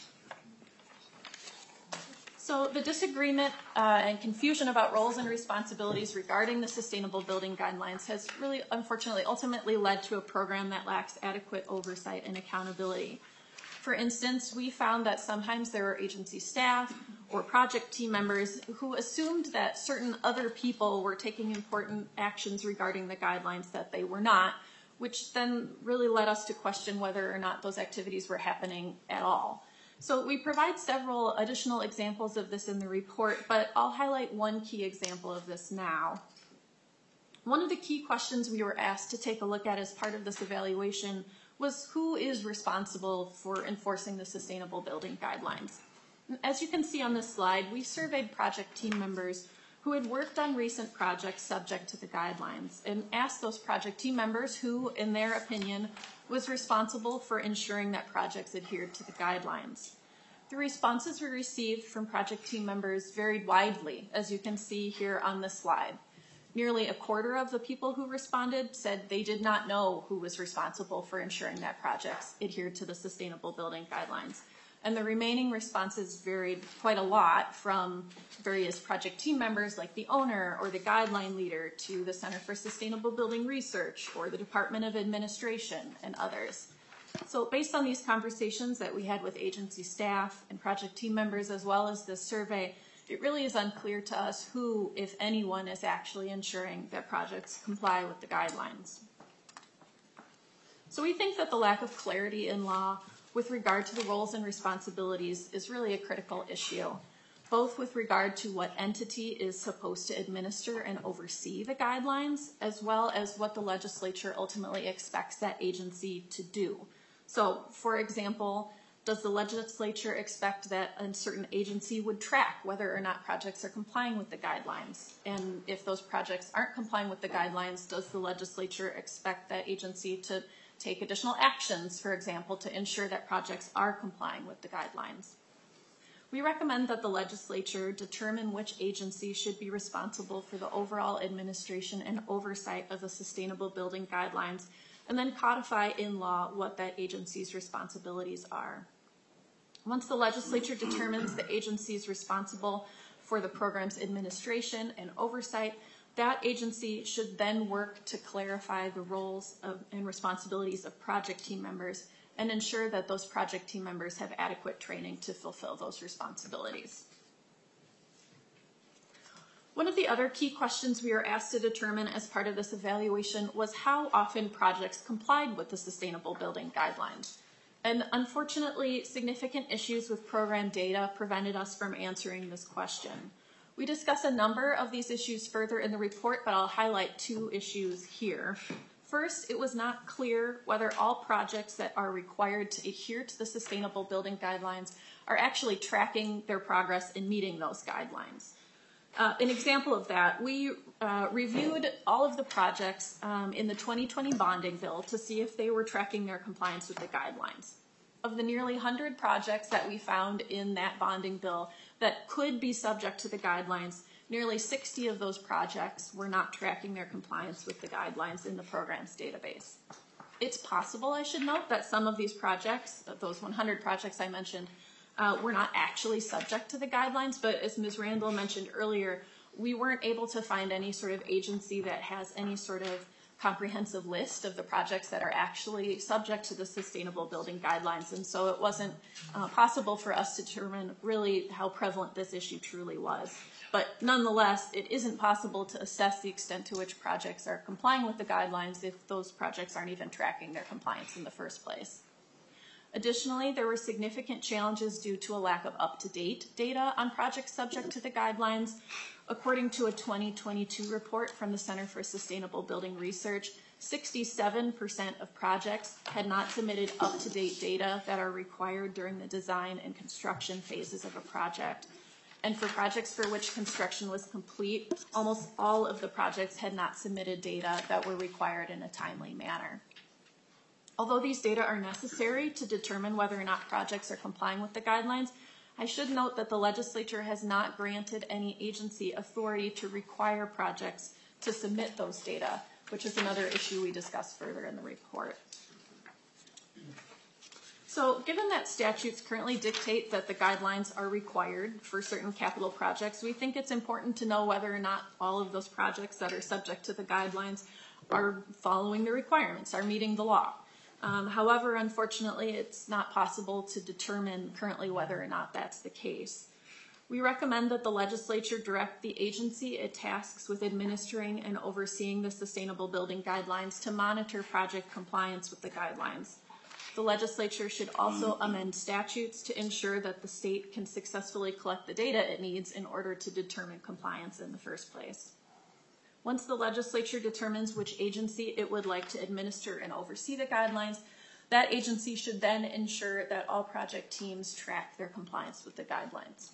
So the disagreement uh, and confusion about roles and responsibilities regarding the sustainable building guidelines has really, unfortunately, ultimately led to a program that lacks adequate oversight and accountability. For instance, we found that sometimes there were agency staff or project team members who assumed that certain other people were taking important actions regarding the guidelines that they were not, which then really led us to question whether or not those activities were happening at all. So we provide several additional examples of this in the report, but I'll highlight one key example of this now. One of the key questions we were asked to take a look at as part of this evaluation was who is responsible for enforcing the sustainable building guidelines. As you can see on this slide, we surveyed project team members who had worked on recent projects subject to the guidelines and asked those project team members who, in their opinion, was responsible for ensuring that projects adhered to the guidelines. The responses we received from project team members varied widely, as you can see here on this slide. Nearly a quarter of the people who responded said they did not know who was responsible for ensuring that projects adhered to the sustainable building guidelines. And the remaining responses varied quite a lot, from various project team members like the owner or the guideline leader to the Center for Sustainable Building Research or the Department of Administration and others. So based on these conversations that we had with agency staff and project team members, as well as this survey, it really is unclear to us who, if anyone, is actually ensuring that projects comply with the guidelines. So we think that the lack of clarity in law with regard to the roles and responsibilities is really a critical issue, both with regard to what entity is supposed to administer and oversee the guidelines, as well as what the legislature ultimately expects that agency to do. So, for example, does the legislature expect that a certain agency would track whether or not projects are complying with the guidelines? And if those projects aren't complying with the guidelines, does the legislature expect that agency to take additional actions, for example, to ensure that projects are complying with the guidelines? We recommend that the legislature determine which agency should be responsible for the overall administration and oversight of the sustainable building guidelines, and then codify in law what that agency's responsibilities are. Once the legislature determines the agency is responsible for the program's administration and oversight, that agency should then work to clarify the roles of, and responsibilities of project team members and ensure that those project team members have adequate training to fulfill those responsibilities. One of the other key questions we were asked to determine as part of this evaluation was how often projects complied with the sustainable building guidelines. And unfortunately, significant issues with program data prevented us from answering this question. We discuss a number of these issues further in the report, but I'll highlight two issues here. First, it was not clear whether all projects that are required to adhere to the sustainable building guidelines are actually tracking their progress in meeting those guidelines. Uh, an example of that, we uh, reviewed all of the projects um, in the twenty twenty bonding bill to see if they were tracking their compliance with the guidelines. Of the nearly one hundred projects that we found in that bonding bill that could be subject to the guidelines, nearly sixty of those projects were not tracking their compliance with the guidelines in the program's database. It's possible, I should note, that some of these projects, those one hundred projects I mentioned, uh, were not actually subject to the guidelines, but as Miz Randall mentioned earlier, we weren't able to find any sort of agency that has any sort of comprehensive list of the projects that are actually subject to the sustainable building guidelines. And so it wasn't uh, possible for us to determine really how prevalent this issue truly was. But nonetheless, it isn't possible to assess the extent to which projects are complying with the guidelines if those projects aren't even tracking their compliance in the first place. Additionally, there were significant challenges due to a lack of up-to-date data on projects subject to the guidelines. According to a twenty twenty-two report from the Center for Sustainable Building Research, sixty-seven percent of projects had not submitted up-to-date data that are required during the design and construction phases of a project. And for projects for which construction was complete, almost all of the projects had not submitted data that were required in a timely manner. Although these data are necessary to determine whether or not projects are complying with the guidelines, I should note that the legislature has not granted any agency authority to require projects to submit those data, which is another issue we discuss further in the report. So given that statutes currently dictate that the guidelines are required for certain capital projects, we think it's important to know whether or not all of those projects that are subject to the guidelines are following the requirements, are meeting the law. Um, however, unfortunately, it's not possible to determine currently whether or not that's the case. We recommend that the legislature direct the agency it tasks with administering and overseeing the sustainable building guidelines to monitor project compliance with the guidelines. The legislature should also amend statutes to ensure that the state can successfully collect the data it needs in order to determine compliance in the first place. Once the legislature determines which agency it would like to administer and oversee the guidelines, that agency should then ensure that all project teams track their compliance with the guidelines.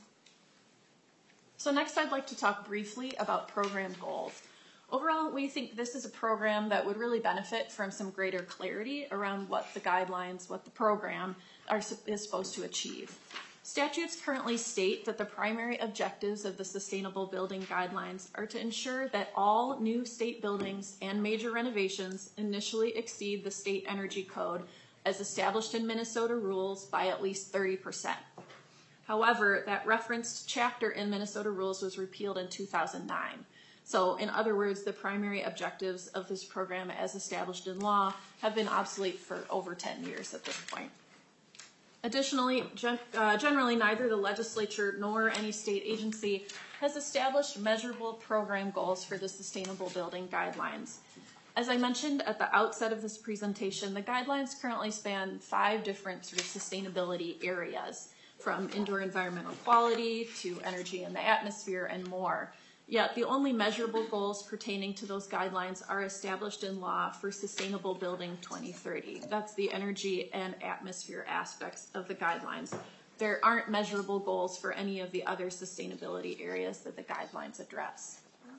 So next I'd like to talk briefly about program goals. Overall, we think this is a program that would really benefit from some greater clarity around what the guidelines, what the program are, is supposed to achieve. Statutes currently state that the primary objectives of the Sustainable Building Guidelines are to ensure that all new state buildings and major renovations initially exceed the state energy code as established in Minnesota rules by at least thirty percent. However, that referenced chapter in Minnesota rules was repealed in two thousand nine. So in other words, the primary objectives of this program as established in law have been obsolete for over ten years at this point. Additionally, gen uh, generally neither the legislature nor any state agency has established measurable program goals for the Sustainable Building Guidelines. As I mentioned at the outset of this presentation, the guidelines currently span five different sort of sustainability areas, from indoor environmental quality to energy in the atmosphere and more. Yet the only measurable goals pertaining to those guidelines are established in law for Sustainable Building twenty thirty. That's the energy and atmosphere aspects of the guidelines. There aren't measurable goals for any of the other sustainability areas that the guidelines address.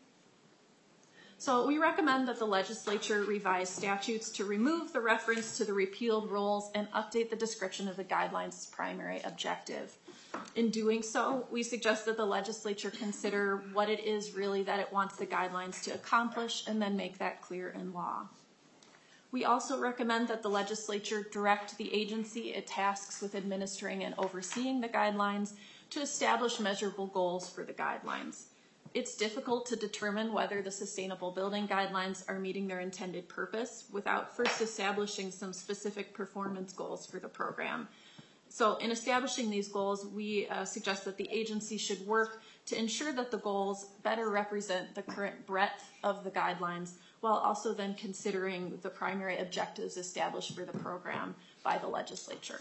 So we recommend that the legislature revise statutes to remove the reference to the repealed rules and update the description of the guidelines' primary objective. In doing so, we suggest that the legislature consider what it is really that it wants the guidelines to accomplish and then make that clear in law. We also recommend that the legislature direct the agency it tasks with administering and overseeing the guidelines to establish measurable goals for the guidelines. It's difficult to determine whether the Sustainable Building Guidelines are meeting their intended purpose without first establishing some specific performance goals for the program. So in establishing these goals, we uh, suggest that the agency should work to ensure that the goals better represent the current breadth of the guidelines, while also then considering the primary objectives established for the program by the legislature.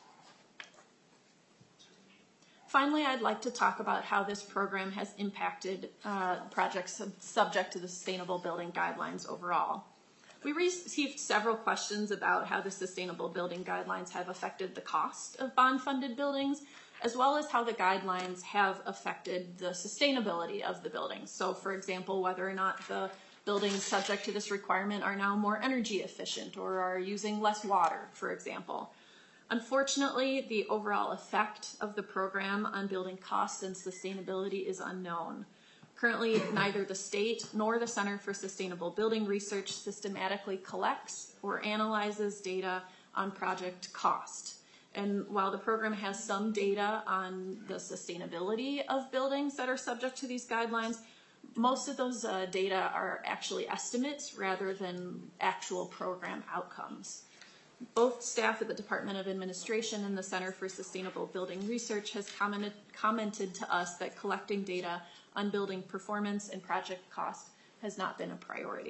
Finally, I'd like to talk about how this program has impacted uh, projects sub subject to the Sustainable Building Guidelines overall. We received several questions about how the Sustainable Building Guidelines have affected the cost of bond-funded buildings, as well as how the guidelines have affected the sustainability of the buildings. So, for example, whether or not the buildings subject to this requirement are now more energy efficient or are using less water, for example. Unfortunately, the overall effect of the program on building costs and sustainability is unknown. Currently, neither the state nor the Center for Sustainable Building Research systematically collects or analyzes data on project cost. And while the program has some data on the sustainability of buildings that are subject to these guidelines, most of those uh, data are actually estimates rather than actual program outcomes. Both staff at the Department of Administration and the Center for Sustainable Building Research has commented, commented to us that collecting data on building performance and project cost has not been a priority.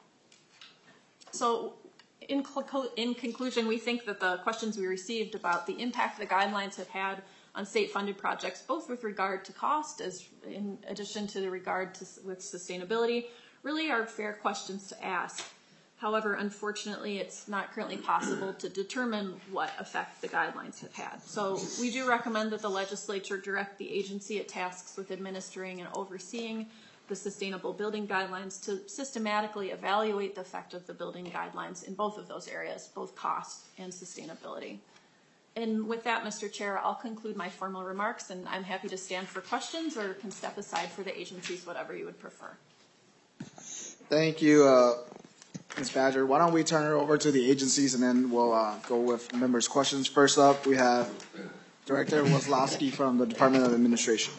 So in, in conclusion, we think that the questions we received about the impact the guidelines have had on state-funded projects, both with regard to cost as in addition to the regard to, with sustainability, really are fair questions to ask. However, unfortunately, it's not currently possible to determine what effect the guidelines have had. So we do recommend that the legislature direct the agency it tasks with administering and overseeing the sustainable building guidelines to systematically evaluate the effect of the building guidelines in both of those areas, both cost and sustainability. And with that, Mister Chair, I'll conclude my formal remarks, and I'm happy to stand for questions or can step aside for the agencies, whatever you would prefer. Thank you, uh, Miz Badger. Why don't we turn it over to the agencies, and then we'll uh, go with members' questions. First up, we have Director Wazlowski from the Department of Administration.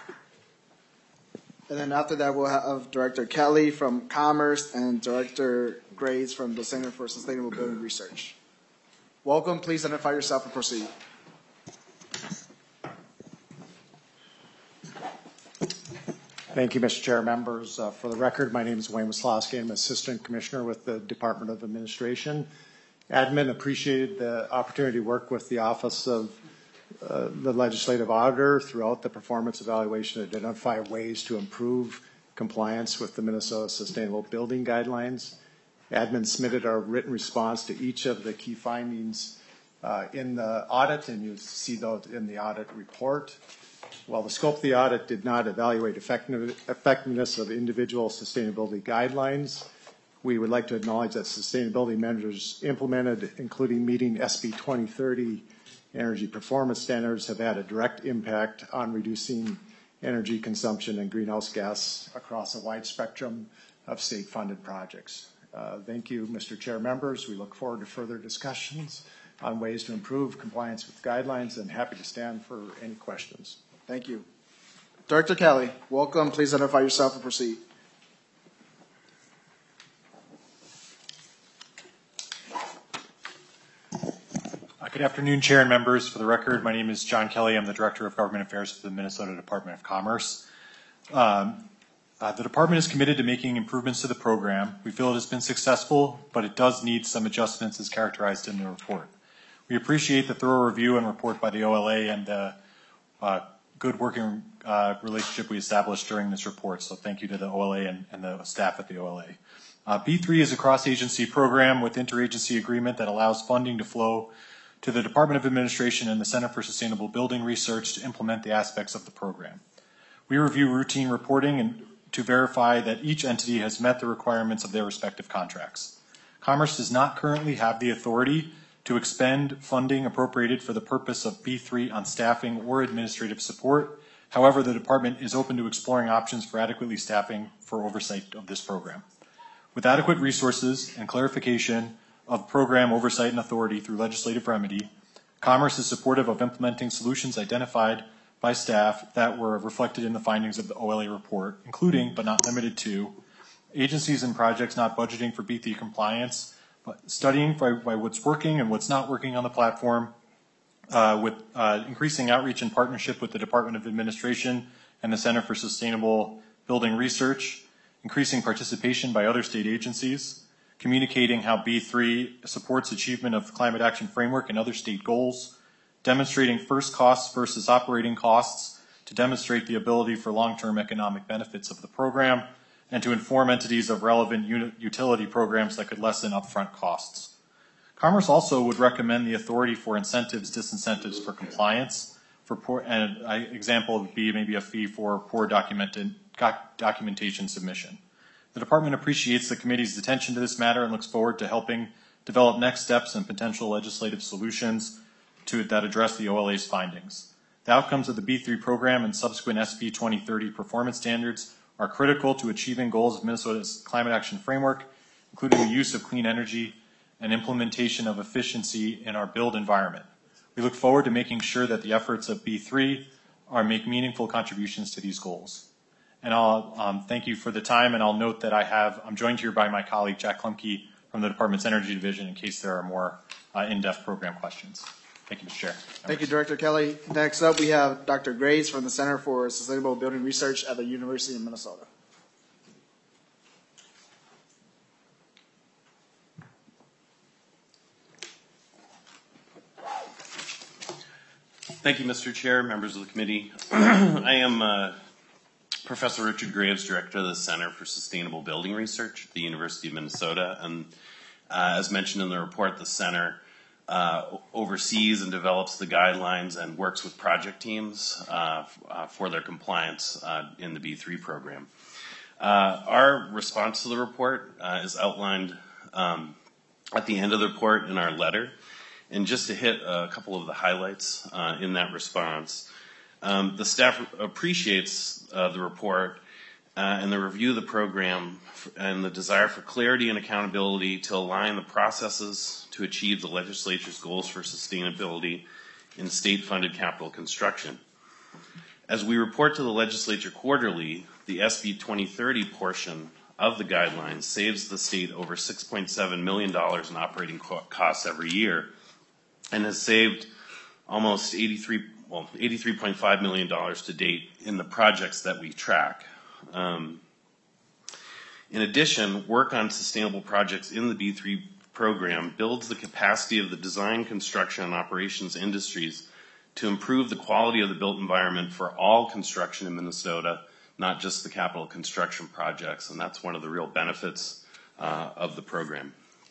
And then after that, we'll have Director Kelly from Commerce and Director Graves from the Center for Sustainable Building Research. Welcome. Please identify yourself and proceed. Thank you, Mister Chair. Members, uh, for the record, my name is Wayne Wazlowski. I'm Assistant Commissioner with the Department of Administration. Admin appreciated the opportunity to work with the Office of uh, the Legislative Auditor throughout the performance evaluation to identify ways to improve compliance with the Minnesota Sustainable Building Guidelines. Admin submitted our written response to each of the key findings uh, in the audit, and you see those in the audit report. While the scope of the audit did not evaluate effectiveness of individual sustainability guidelines, we would like to acknowledge that sustainability measures implemented, including meeting S B twenty thirty energy performance standards, have had a direct impact on reducing energy consumption and greenhouse gas across a wide spectrum of state-funded projects. Uh, thank you, Mister Chair, members. We look forward to further discussions on ways to improve compliance with guidelines, and happy to stand for any questions. Thank you. Director Kelly, welcome. Please identify yourself and proceed. Uh, good afternoon, Chair and members. For the record, my name is John Kelly. I'm the Director of Government Affairs for the Minnesota Department of Commerce. Um, Uh, the department is committed to making improvements to the program. We feel it has been successful, but it does need some adjustments as characterized in the report. We appreciate the thorough review and report by the O L A and the uh, good working uh, relationship we established during this report, so thank you to the O L A and, and the staff at the O L A. Uh, B three is a cross-agency program with interagency agreement that allows funding to flow to the Department of Administration and the Center for Sustainable Building Research to implement the aspects of the program. We review routine reporting and to verify that each entity has met the requirements of their respective contracts. Commerce does not currently have the authority to expend funding appropriated for the purpose of B three on staffing or administrative support. However, the department is open to exploring options for adequately staffing for oversight of this program. With adequate resources and clarification of program oversight and authority through legislative remedy, Commerce is supportive of implementing solutions identified by staff that were reflected in the findings of the O L A report, including, but not limited to, agencies and projects not budgeting for B three compliance, but studying by, by what's working and what's not working on the platform, uh, with uh, increasing outreach and partnership with the Department of Administration and the Center for Sustainable Building Research, increasing participation by other state agencies, communicating how B three supports achievement of the Climate Action Framework and other state goals, demonstrating first costs versus operating costs to demonstrate the ability for long-term economic benefits of the program, and to inform entities of relevant utility programs that could lessen upfront costs. Commerce also would recommend the authority for incentives, disincentives for compliance. For poor, and an example would be maybe a fee for poor documented, documentation submission. The department appreciates the committee's attention to this matter and looks forward to helping develop next steps and potential legislative solutions to that address the O L A's findings. The outcomes of the B three program and subsequent S B twenty thirty performance standards are critical to achieving goals of Minnesota's Climate Action Framework, including the use of clean energy and implementation of efficiency in our built environment. We look forward to making sure that the efforts of B three are make meaningful contributions to these goals. And I'll um, thank you for the time, and I'll note that I have, I'm joined here by my colleague Jack Klumke from the Department's Energy Division in case there are more uh, in-depth program questions. Thank you, Mister Chair. Thank you, Director Kelly. Next up, we have Doctor Graves from the Center for Sustainable Building Research at the University of Minnesota. Thank you, Mister Chair, members of the committee. I am uh, Professor Richard Graves, Director of the Center for Sustainable Building Research at the University of Minnesota. And uh, as mentioned in the report, the center uh, oversees and develops the guidelines and works with project teams uh, f- uh, for their compliance uh, in the B three program. Uh, our response to the report uh, is outlined um, at the end of the report in our letter. And just to hit a couple of the highlights uh, in that response, um, the staff appreciates uh, the report uh, and the review of the program and the desire for clarity and accountability to align the processes to achieve the legislature's goals for sustainability in state-funded capital construction. As we report to the legislature quarterly, the S B twenty thirty portion of the guidelines saves the state over six point seven million dollars in operating co- costs every year, and has saved almost eighty-three, well, eighty-three point five million dollars to date in the projects that we track. Um, in addition, work on sustainable projects in the B three program builds the capacity of the design, construction, and operations industries to improve the quality of the built environment for all construction in Minnesota, not just the capital construction projects, and that's one of the real benefits uh, of the program.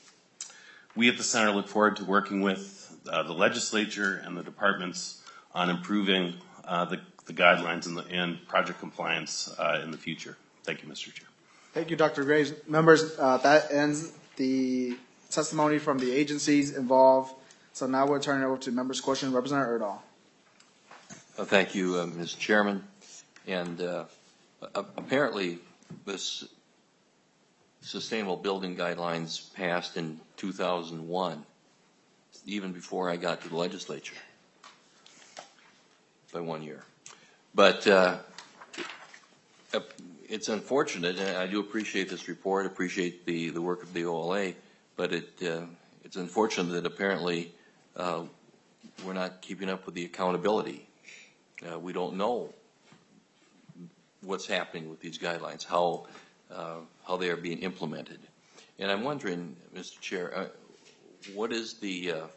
We at the center look forward to working with Uh, the legislature and the departments on improving uh, the, the guidelines and, the, and project compliance uh, in the future. Thank you, Mister Chair. Thank you, Doctor Graves. Members, uh, that ends the testimony from the agencies involved. So now we'll turn it over to members' questions. Representative Erdahl. Uh, thank you, uh, Mister Chairman. And uh, apparently this Sustainable Building Guidelines passed in two thousand one. Even before I got to the legislature, by one year. But uh, it's unfortunate, and I do appreciate this report, appreciate the, the work of the O L A, but it uh, it's unfortunate that apparently uh, we're not keeping up with the accountability. Uh, we don't know what's happening with these guidelines, how uh, how they are being implemented. And I'm wondering, Mister Chair, uh, what is the, uh,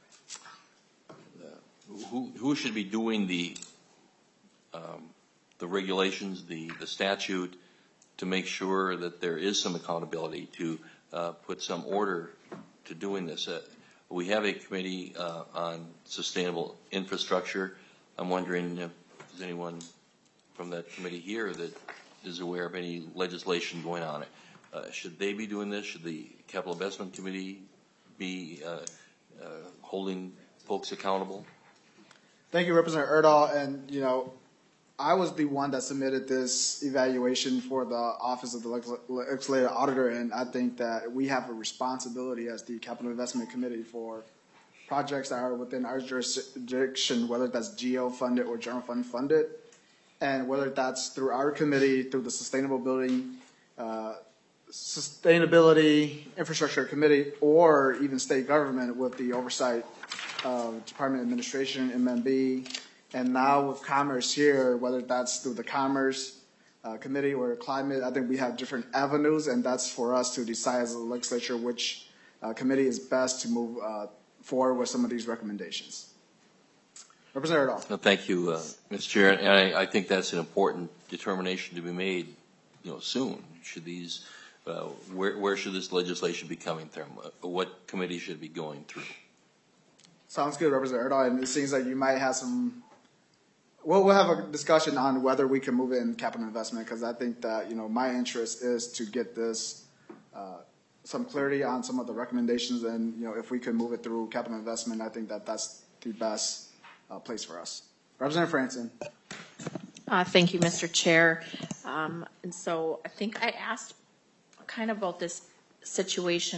uh, who, who should be doing the, um, the regulations, the, the statute, to make sure that there is some accountability, to uh, put some order to doing this? Uh, we have a committee uh, on sustainable infrastructure. I'm wondering if there's anyone from that committee here that is aware of any legislation going on. Uh, should they be doing this? Should the Capital Investment Committee be uh, uh, holding folks accountable? Thank you, Representative Erdahl. And, you know, I was the one that submitted this evaluation for the Office of the Legislative Auditor, and I think that we have a responsibility as the Capital Investment Committee for projects that are within our jurisdiction, whether that's G O funded or general fund funded, and whether that's through our committee, through the Sustainable Building uh, Sustainability Infrastructure Committee, or even state government with the oversight of Department of Administration, M M B, and now with Commerce here, whether that's through the Commerce uh, Committee or Climate, I think we have different avenues, and that's for us to decide as a legislature which uh, committee is best to move uh, forward with some of these recommendations. Representative Erdahl. No, thank you, uh, Mister Chair, and I, I think that's an important determination to be made, you know, soon. Should these Uh, where, where should this legislation be coming from? Uh, what committee should it be going through? Sounds good, Representative Erdahl. And it seems like you might have some. Well, we'll have a discussion on whether we can move it in capital investment, because I think that, you know, my interest is to get this uh, some clarity on some of the recommendations, and, you know, if we can move it through capital investment, I think that that's the best uh, place for us. Representative Franson. Uh, thank you, Mister Chair. Um, and so I think I asked kind of about this situation with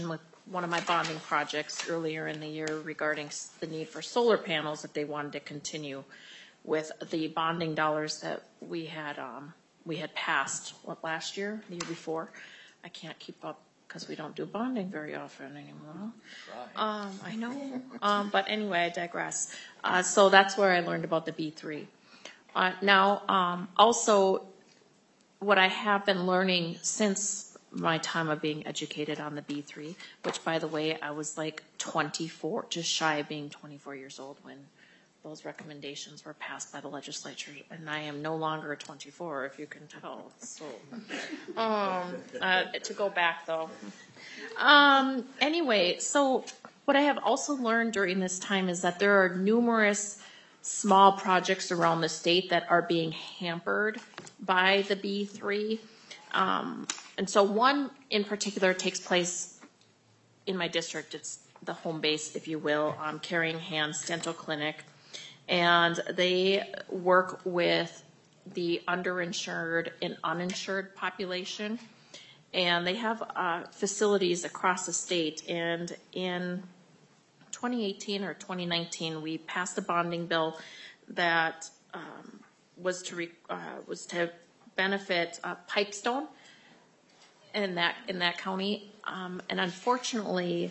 one of my bonding projects earlier in the year regarding s- the need for solar panels, if they wanted to continue with the bonding dollars that we had, um, we had passed, what, last year, the year before? I can't keep up because we don't do bonding very often anymore. Um, I know, um, but anyway, I digress. Uh, so that's where I learned about the B three. Uh, now, um, also, what I have been learning since my time of being educated on the B three, which, by the way, I was like twenty-four, just shy of being twenty-four years old when those recommendations were passed by the legislature, and I am no longer twenty-four, if you can tell. So, um, uh, to go back though. Um, anyway, so what I have also learned during this time is that there are numerous small projects around the state that are being hampered by the B three. Um, and so one in particular takes place in my district. It's the home base, if you will, um, Caring Hands Dental Clinic. And they work with the underinsured and uninsured population. And they have uh, facilities across the state. And in twenty eighteen or twenty nineteen, we passed a bonding bill that um, was to re- uh, was to benefit uh, Pipestone in that in that county. Um, and unfortunately,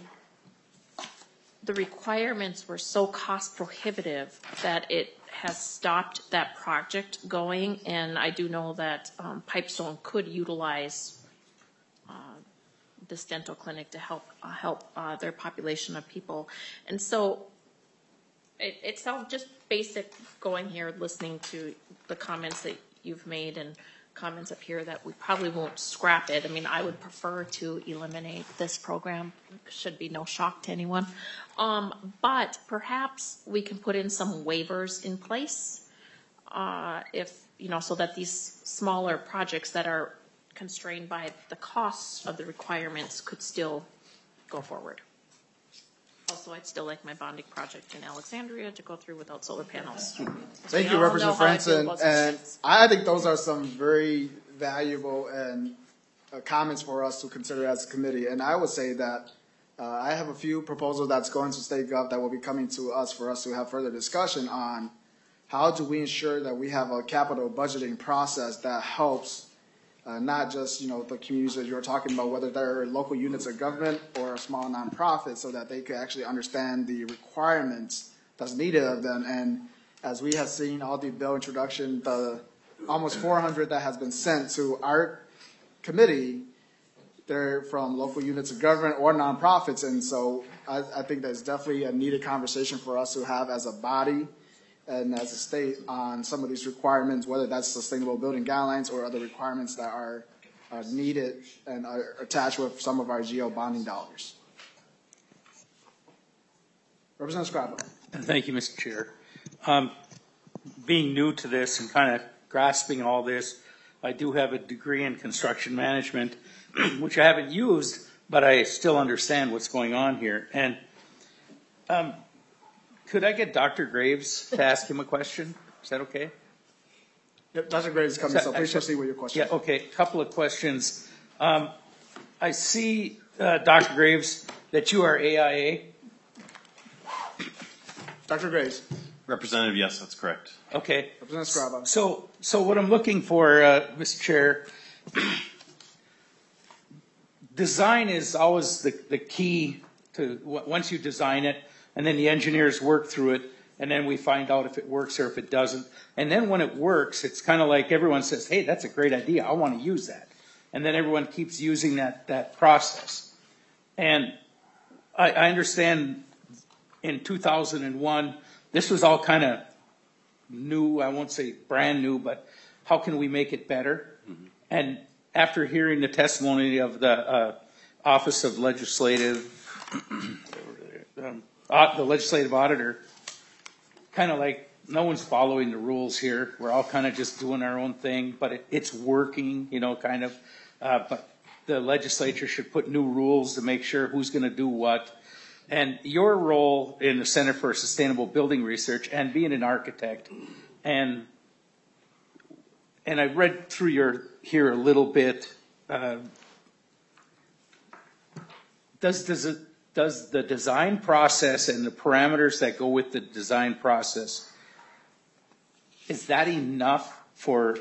the requirements were so cost prohibitive that it has stopped that project going. And I do know that um, Pipestone could utilize uh, this dental clinic to help uh, help uh, their population of people. And so it, it sounds just basic going here, listening to the comments that you've made and comments up here that we probably won't scrap it. I mean, I would prefer to eliminate this program. Should be no shock to anyone. Um, but perhaps we can put in some waivers in place uh, if, you know, so that these smaller projects that are constrained by the costs of the requirements could still go forward. Also, I'd still like my bonding project in Alexandria to go through without solar panels. Thank you, Representative Franson. And I think those are some very valuable and uh, comments for us to consider as a committee. And I would say that uh, I have a few proposals that's going to State Gov that will be coming to us for us to have further discussion on how do we ensure that we have a capital budgeting process that helps Uh, not just, you know, the communities that you're talking about, whether they're local units of government or a small nonprofit, so that they could actually understand the requirements that's needed of them. And as we have seen all the bill introduction, the almost four hundred that has been sent to our committee, they're from local units of government or nonprofits. And so I, I think that's definitely a needed conversation for us to have as a body and as a state on some of these requirements, whether that's sustainable building guidelines or other requirements that are, are needed and are attached with some of our geo bonding dollars. Representative Scrabble. Thank you, Mister Chair. Um, being new to this and kind of grasping all this, I do have a degree in construction management, which I haven't used, but I still understand what's going on here. And um, could I get Doctor Graves to ask him a question? Is that okay? Yep, Doctor Graves is coming, so please proceed with your question. Yeah, okay, a couple of questions. Um, I see, uh, Doctor Graves, that you are A I A. Doctor Graves. Representative, yes, that's correct. Okay. Representative Scrabble. So, so what I'm looking for, uh, Mister Chair, design is always the, the key to, once you design it, and then the engineers work through it, and then we find out if it works or if it doesn't. And then when it works, it's kind of like everyone says, hey, that's a great idea, I want to use that. And then everyone keeps using that, that process. And I, I understand in two thousand one, this was all kind of new, I won't say brand new, but how can we make it better? Mm-hmm. And after hearing the testimony of the uh, Office of Legislative, um, the legislative auditor, kind of like no one's following the rules here. We're all kind of just doing our own thing, but it, it's working, you know, kind of. Uh, but the legislature should put new rules to make sure who's going to do what. And your role in the Center for Sustainable Building Research and being an architect, and and I read through your here a little bit. Uh, does does it does the design process and the parameters that go with the design process, is that enough for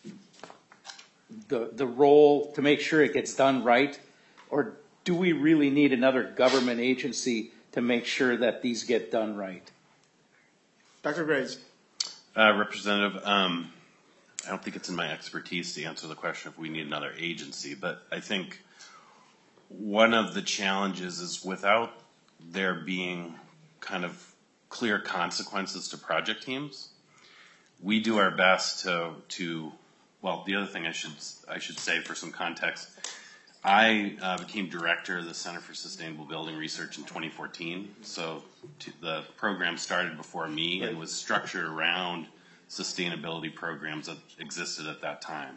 the, the role to make sure it gets done right? Or do we really need another government agency to make sure that these get done right? Doctor Graves. Uh, Representative, um, I don't think it's in my expertise to answer the question if we need another agency, but I think one of the challenges is without there being kind of clear consequences to project teams, we do our best to, to well, the other thing I should, I should say for some context, I uh, became director of the Center for Sustainable Building Research in twenty fourteen. So to, the program started before me and was structured around sustainability programs that existed at that time.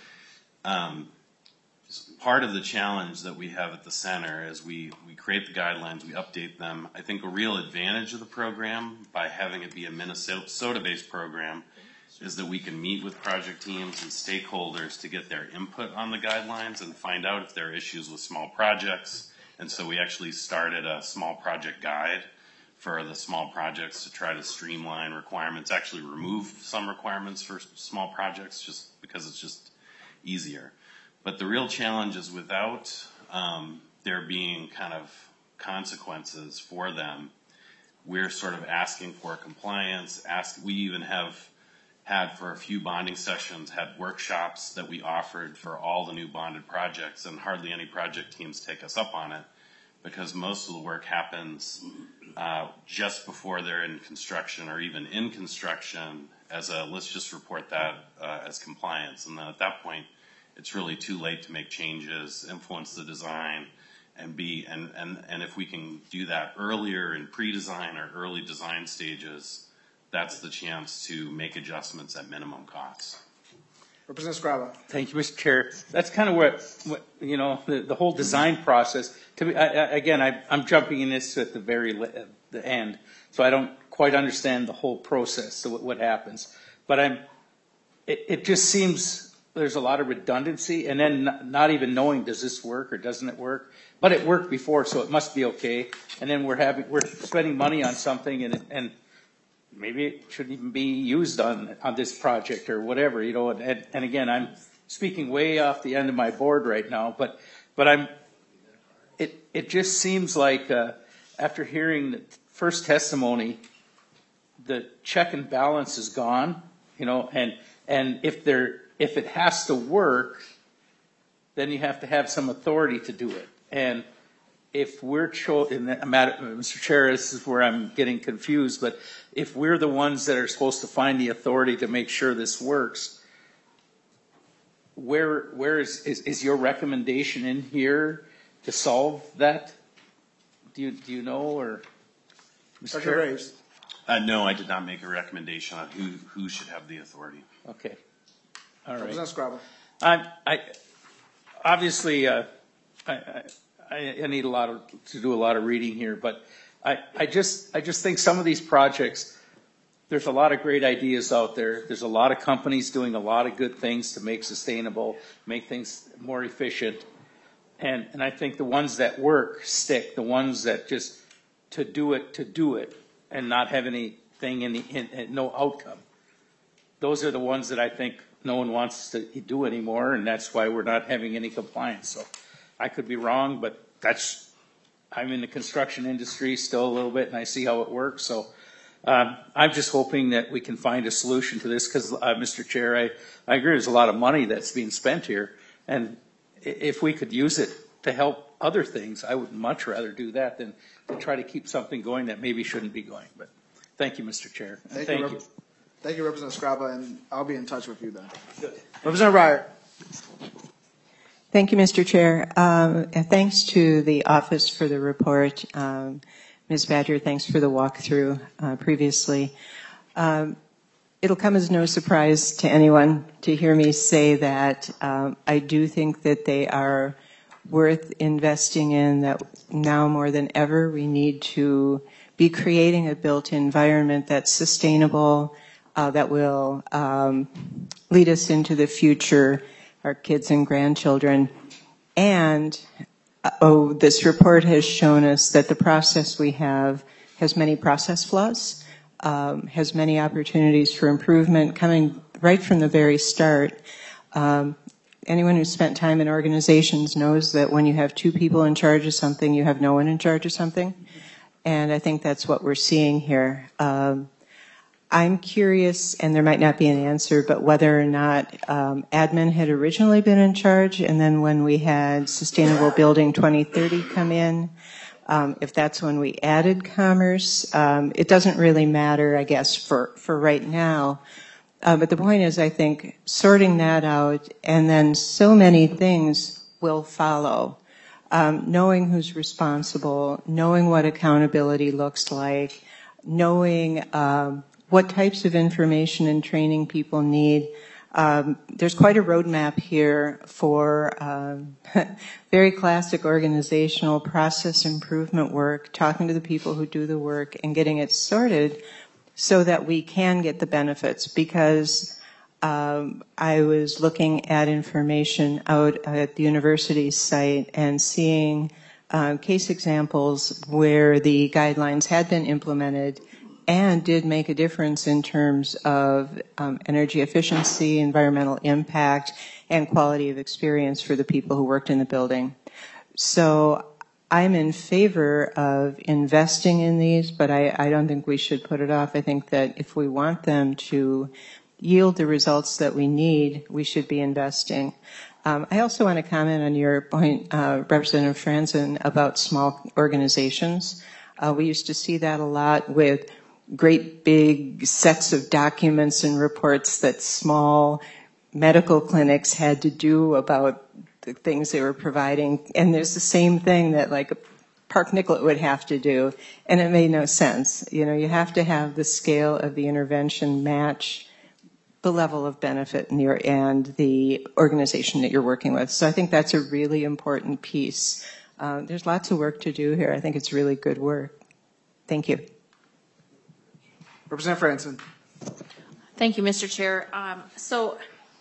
Um, part of the challenge that we have at the center is we, we create the guidelines, we update them. I think a real advantage of the program by having it be a Minnesota-based program is that we can meet with project teams and stakeholders to get their input on the guidelines and find out if there are issues with small projects. And so we actually started a small project guide for the small projects to try to streamline requirements, actually remove some requirements for small projects just because it's just easier. But the real challenge is without um, there being kind of consequences for them, we're sort of asking for compliance. Ask, we even have had for a few bonding sessions, had workshops that we offered for all the new bonded projects, and hardly any project teams take us up on it because most of the work happens uh, just before they're in construction or even in construction as a, let's just report that uh, as compliance. And then at that point, it's really too late to make changes, influence the design, and be, and, and, and if we can do that earlier in pre-design or early design stages, that's the chance to make adjustments at minimum costs. Representative Scraba. Thank you, Mister Chair. That's kind of what, what you know, the, the whole design process. To me, I, I, again, I, I'm jumping in this at the very le- uh, the end, so I don't quite understand the whole process. So what, what happens? But I'm. It, it just seems there's a lot of redundancy, and then not, not even knowing does this work or doesn't it work. But it worked before, so it must be okay. And then we're having we're spending money on something, and and. Maybe it shouldn't even be used on on this project or whatever, you know. And, and again, I'm speaking way off the end of my board right now, but but I'm. It it just seems like uh, after hearing the first testimony, the check and balance is gone, you know. And and if there if it has to work, then you have to have some authority to do it. And if we're cho- and I'm at, Mister Chair, this is where I'm getting confused, but if we're the ones that are supposed to find the authority to make sure this works, where where is, is, is your recommendation in here to solve that? Do you do you know, or Mister Doctor Graves? Uh, no, I did not make a recommendation on who who should have the authority. Okay, all right. Representative Scraba. I I obviously uh, I. I I need a lot of, to do a lot of reading here, but I, I just I just think some of these projects, there's a lot of great ideas out there. There's a lot of companies doing a lot of good things to make sustainable, make things more efficient. And and I think the ones that work stick, the ones that just to do it, to do it, and not have anything in the, in, in no outcome. Those are the ones that I think no one wants to do anymore, and that's why we're not having any compliance. So I could be wrong, but that's, I'm in the construction industry still a little bit, and I see how it works. So um, I'm just hoping that we can find a solution to this because, uh, Mister Chair, I, I agree there's a lot of money that's being spent here. And if we could use it to help other things, I would much rather do that than to try to keep something going that maybe shouldn't be going. But thank you, Mister Chair. Thank, thank you, you. Rep- Thank you, Representative Scraba, and I'll be in touch with you then. Good. Representative Ryer. Thank you, Mister Chair. Um, and thanks to the office for the report. Um, Miz Badger, thanks for the walkthrough uh, previously. Um, it'll come as no surprise to anyone to hear me say that um, I do think that they are worth investing in, that now more than ever we need to be creating a built environment that's sustainable, uh, that will um, lead us into the future, our kids and grandchildren. And oh, this report has shown us that the process we have has many process flaws, um, has many opportunities for improvement coming right from the very start. Um, anyone who's spent time in organizations knows that when you have two people in charge of something, you have no one in charge of something. And I think that's what we're seeing here. Um, I'm curious, and there might not be an answer, but whether or not um, admin had originally been in charge, and then when we had Sustainable Building twenty thirty come in, um, if that's when we added commerce, um, it doesn't really matter, I guess, for, for right now. Uh, but the point is, I think, sorting that out, and then so many things will follow. Um, knowing who's responsible, knowing what accountability looks like, knowing um, what types of information and training people need. Um, there's quite a roadmap here for um, very classic organizational process improvement work, talking to the people who do the work and getting it sorted so that we can get the benefits. Because um, I was looking at information out at the university site and seeing uh, case examples where the guidelines had been implemented and did make a difference in terms of um, energy efficiency, environmental impact, and quality of experience for the people who worked in the building. So I'm in favor of investing in these, but I, I don't think we should put it off. I think that if we want them to yield the results that we need, we should be investing. Um, I also want to comment on your point, uh, Representative Franzen, about small organizations. Uh, we used to see that a lot with great big sets of documents and reports that small medical clinics had to do about the things they were providing. And there's the same thing that like Park Nicollet would have to do, and it made no sense. You know, you have to have the scale of the intervention match the level of benefit in your, and the organization that you're working with. So I think that's a really important piece. Uh, there's lots of work to do here. I think it's really good work. Thank you. Representative Franson. Thank you, Mister Chair. Um, so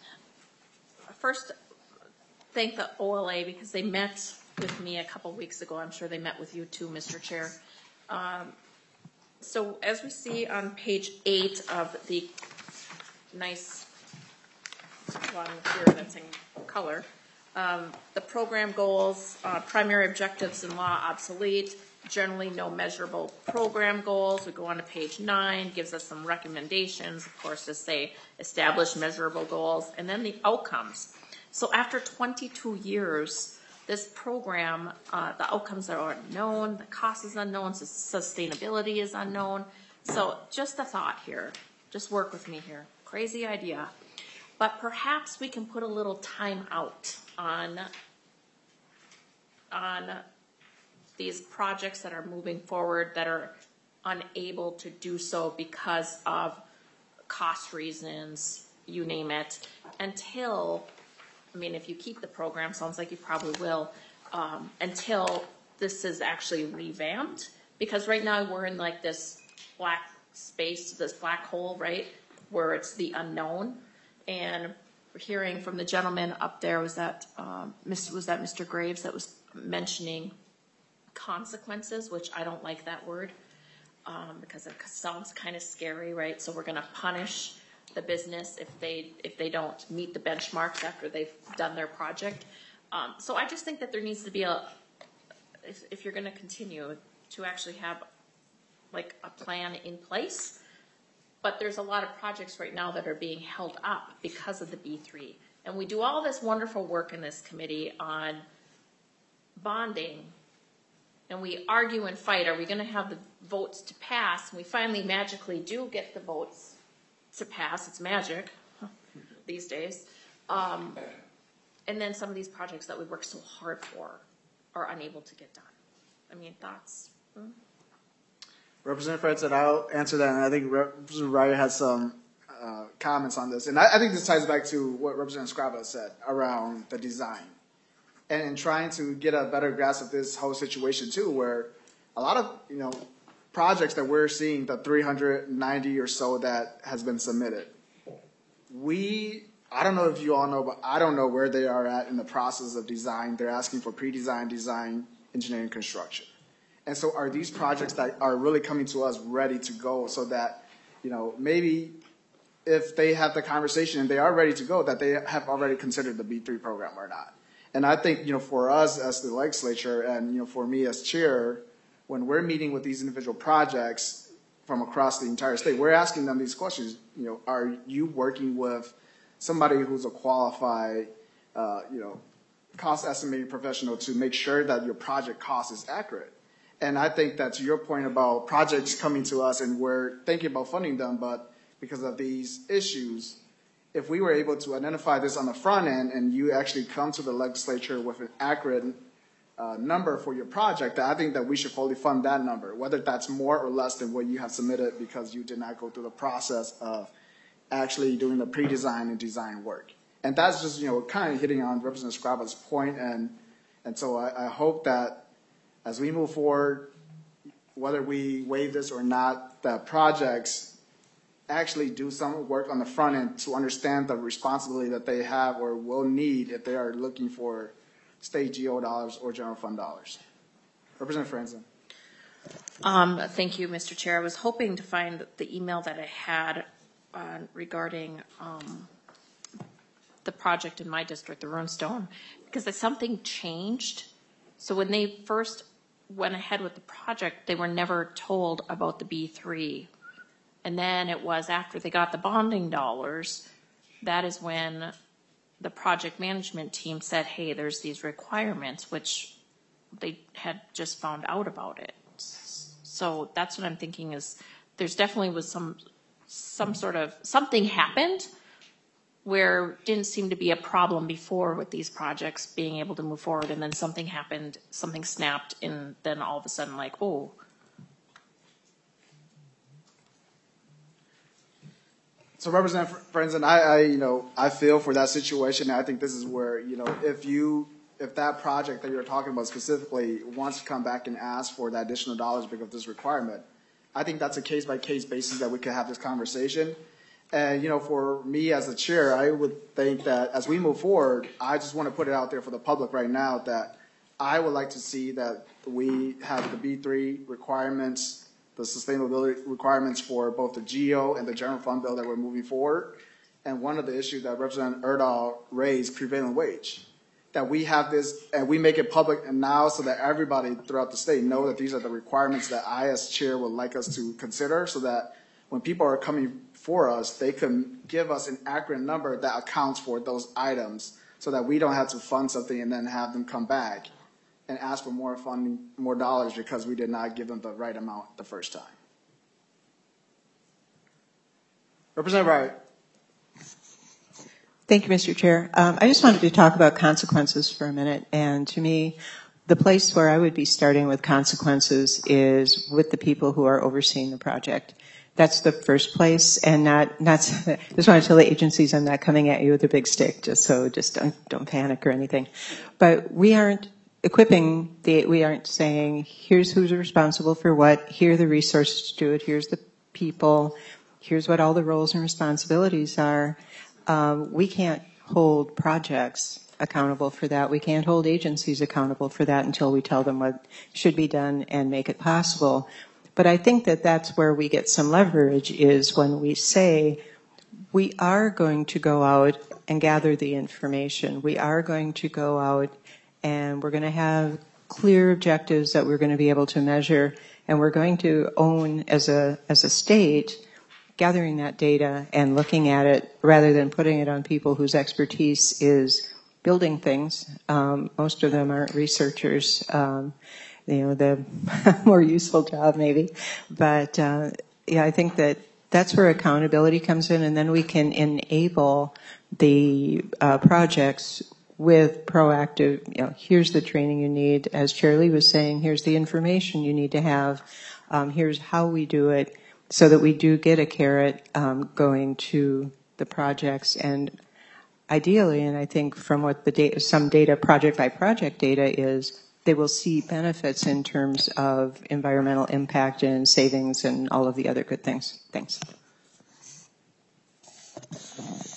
first, thank the O L A because they met with me a couple weeks ago. I'm sure they met with you too, Mister Chair. Um, so as we see on page eight of the nice one here that's in color, um, the program goals, uh, primary objectives and law obsolete, generally no measurable program goals. We go on to page nine, gives us some recommendations, of course, to say establish measurable goals, and then the outcomes. So after twenty-two years, this program, uh, the outcomes are unknown, the cost is unknown, so sustainability is unknown. So just a thought here, just work with me here. Crazy idea. But perhaps we can put a little time out on, on these projects that are moving forward that are unable to do so because of cost reasons, you name it, until, I mean, if you keep the program, sounds like you probably will, um, until this is actually revamped. Because right now we're in like this black space, this black hole, right, where it's the unknown. And we're hearing from the gentleman up there, was that, um, was that Mister Graves that was mentioning consequences, which I don't like that word um, because it sounds kind of scary, right? So we're going to punish the business if they if they don't meet the benchmarks after they've done their project. Um, so I just think that there needs to be a, if, if you're going to continue, to actually have like a plan in place. But there's a lot of projects right now that are being held up because of the B three. And we do all this wonderful work in this committee on bonding, and we argue and fight, are we going to have the votes to pass? And we finally magically do get the votes to pass. It's magic these days. Um, and then some of these projects that we work so hard for are unable to get done. I mean, thoughts? Hmm? Representative Fred said I'll answer that, and I think Representative Ryer has some uh, comments on this. And I, I think this ties back to what Representative Scraba said around the design. And in trying to get a better grasp of this whole situation too, where a lot of, you know, projects that we're seeing, the three hundred ninety or so that has been submitted, we I don't know if you all know, but I don't know where they are at in the process of design. They're asking for pre-design, design, engineering, construction. And so are these projects that are really coming to us ready to go so that, you know, maybe if they have the conversation and they are ready to go, that they have already considered the B three program or not. And I think, you know, for us as the legislature and, you know, for me as chair, when we're meeting with these individual projects from across the entire state, we're asking them these questions. You know, are you working with somebody who's a qualified, uh, you know, cost estimating professional to make sure that your project cost is accurate? And I think that to your point about projects coming to us and we're thinking about funding them, but because of these issues, if we were able to identify this on the front end and you actually come to the legislature with an accurate uh, number for your project, I think that we should fully fund that number, whether that's more or less than what you have submitted because you did not go through the process of actually doing the pre-design and design work. And that's just, you know, kind of hitting on Representative Scrava's point, and and so I, I hope that as we move forward, whether we waive this or not, that projects actually do some work on the front end to understand the responsibility that they have or will need if they are looking for state G O dollars or general fund dollars. Representative Franzen. Um, thank you, Mister Chair. I was hoping to find the email that I had uh, regarding um, the project in my district, the Runestone, because something changed. So when they first went ahead with the project, they were never told about the B three. And then it was after they got the bonding dollars, that is when the project management team said, hey, there's these requirements, which they had just found out about it. So that's what I'm thinking is there's definitely was some some sort of, something happened where it didn't seem to be a problem before with these projects being able to move forward, and then something happened, something snapped, and then all of a sudden like, oh. So Representative Franzen, I, I, you know, I feel for that situation. I think this is where, you know, if you, if that project that you're talking about specifically wants to come back and ask for the additional dollars because of this requirement, I think that's a case-by-case basis that we could have this conversation. And, you know, for me as a chair, I would think that as we move forward, I just want to put it out there for the public right now that I would like to see that we have the B three requirements, the sustainability requirements for both the G O and the general fund bill that we're moving forward. And one of the issues that Representative Erdahl raised, prevailing wage, that we have this and we make it public and now so that everybody throughout the state know that these are the requirements that I as chair would like us to consider, so that when people are coming for us, they can give us an accurate number that accounts for those items so that we don't have to fund something and then have them come back and ask for more funding, more dollars because we did not give them the right amount the first time. Representative Wright. Thank you, Mister Chair. Um, I just wanted to talk about consequences for a minute. And to me, the place where I would be starting with consequences is with the people who are overseeing the project. That's the first place, and not, not, just want to tell the agencies I'm not coming at you with a big stick, just so just don't, don't panic or anything. But we aren't equipping the, we aren't saying, here's who's responsible for what, here are the resources to do it, here's the people, here's what all the roles and responsibilities are. Um, we can't hold projects accountable for that. We can't hold agencies accountable for that until we tell them what should be done and make it possible. But I think that that's where we get some leverage is when we say we are going to go out and gather the information. We are going to go out and we're going to have clear objectives that we're going to be able to measure, and we're going to own as a as a state gathering that data and looking at it rather than putting it on people whose expertise is building things. Um, most of them aren't researchers. Um, you know, the more useful job maybe. But, uh, yeah, I think that that's where accountability comes in, and then we can enable the uh, projects with proactive, you know, here's the training you need. As Chair Lee was saying, here's the information you need to have. Um, here's how we do it so that we do get a carrot um, going to the projects. And ideally, and I think from what the data, some data, project by project data is, they will see benefits in terms of environmental impact and savings and all of the other good things. Thanks.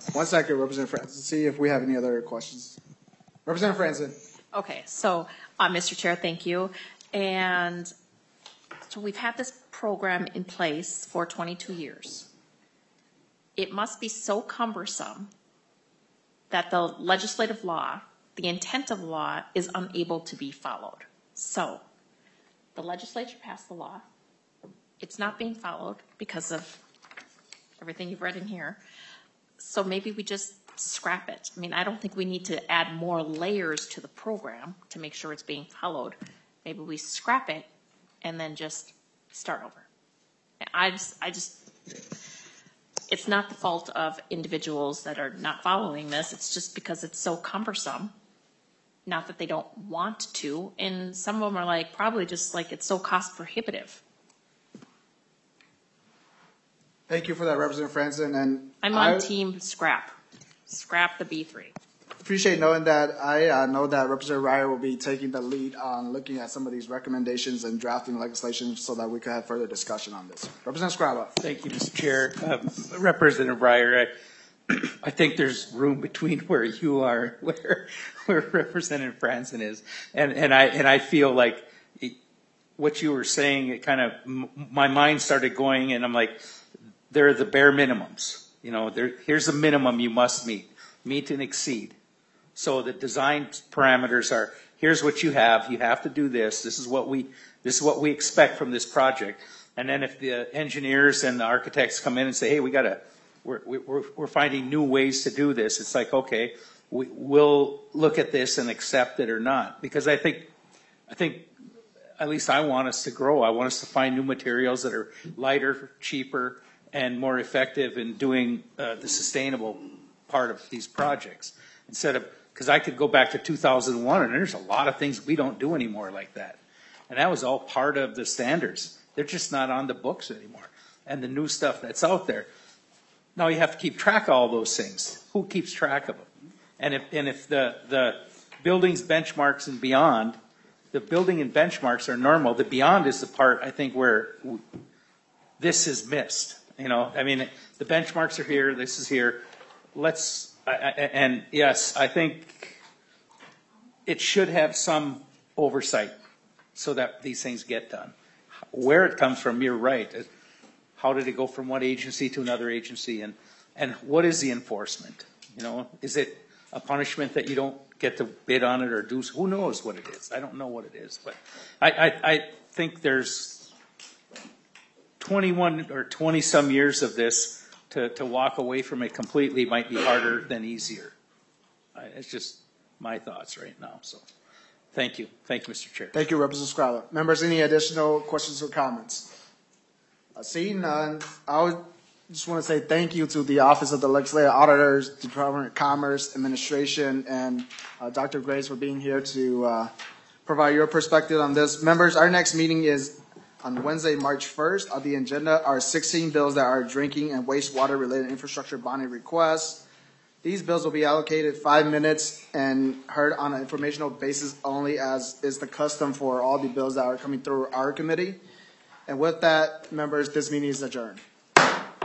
One second, Representative Franson, see if we have any other questions. Representative Franson. Okay, so, uh, Mister Chair, thank you. And so we've had this program in place for twenty-two years. It must be so cumbersome that the legislative law, the intent of the law, is unable to be followed. So, the legislature passed the law. It's not being followed because of everything you've read in here. So maybe we just scrap it. I mean, I don't think we need to add more layers to the program to make sure it's being followed. Maybe we scrap it and then just start over. I just, I just, it's not the fault of individuals that are not following this. It's just because it's so cumbersome. Not that they don't want to. And some of them are like, probably just like it's so cost prohibitive. Thank you for that, Representative Franson. And I'm on I team scrap. Scrap the B three. appreciate knowing that. I uh, know that Representative Ryer will be taking the lead on looking at some of these recommendations and drafting legislation so that we can have further discussion on this. Representative Scraba. Thank you, Mister Chair. Um, Representative Ryer, I, I think there's room between where you are and where, where Representative Franson is. And, and, I, and I feel like it, what you were saying, it kind of, m- my mind started going, and I'm like, they're the bare minimums. You know, there, here's a minimum you must meet, meet and exceed. So the design parameters are, here's what you have, you have to do this, this is what we, this is what we expect from this project. And then if the engineers and the architects come in and say, hey, we gotta, we're, we're, we're finding new ways to do this, it's like, okay, we, we'll look at this and accept it or not. Because I think, I think, at least I want us to grow. I want us to find new materials that are lighter, cheaper, and more effective in doing uh, the sustainable part of these projects. Instead of, because I could go back to two thousand one and there's a lot of things we don't do anymore like that. And that was all part of the standards. They're just not on the books anymore. And the new stuff that's out there. Now you have to keep track of all those things. Who keeps track of them? And if, and if the, the buildings, benchmarks, and beyond, the building and benchmarks are normal, the beyond is the part, I think, where this is missed. You know, I mean, the benchmarks are here, this is here. Let's, I, I, and yes, I think it should have some oversight so that these things get done. Where it comes from, you're right. How did it go from one agency to another agency? And, and what is the enforcement? You know, is it a punishment that you don't get to bid on it or do? Who knows what it is? I don't know what it is. But I, I, I think there's twenty-one or twenty some years of this to, to walk away from it completely might be harder than easier. I, it's just my thoughts right now. So thank you. Thank you, Mister Chair. Thank you, Representative Scraba. Members, any additional questions or comments? Uh, seeing none, I would just want to say thank you to the Office of the Legislative Auditors, Department of Commerce, Administration, and uh, Doctor Graves for being here to uh, provide your perspective on this. Members, our next meeting is on Wednesday, March first. On the agenda are sixteen bills that are drinking and wastewater related infrastructure bonding requests. These bills will be allocated five minutes and heard on an informational basis only, as is the custom for all the bills that are coming through our committee. And with that, members, this meeting is adjourned.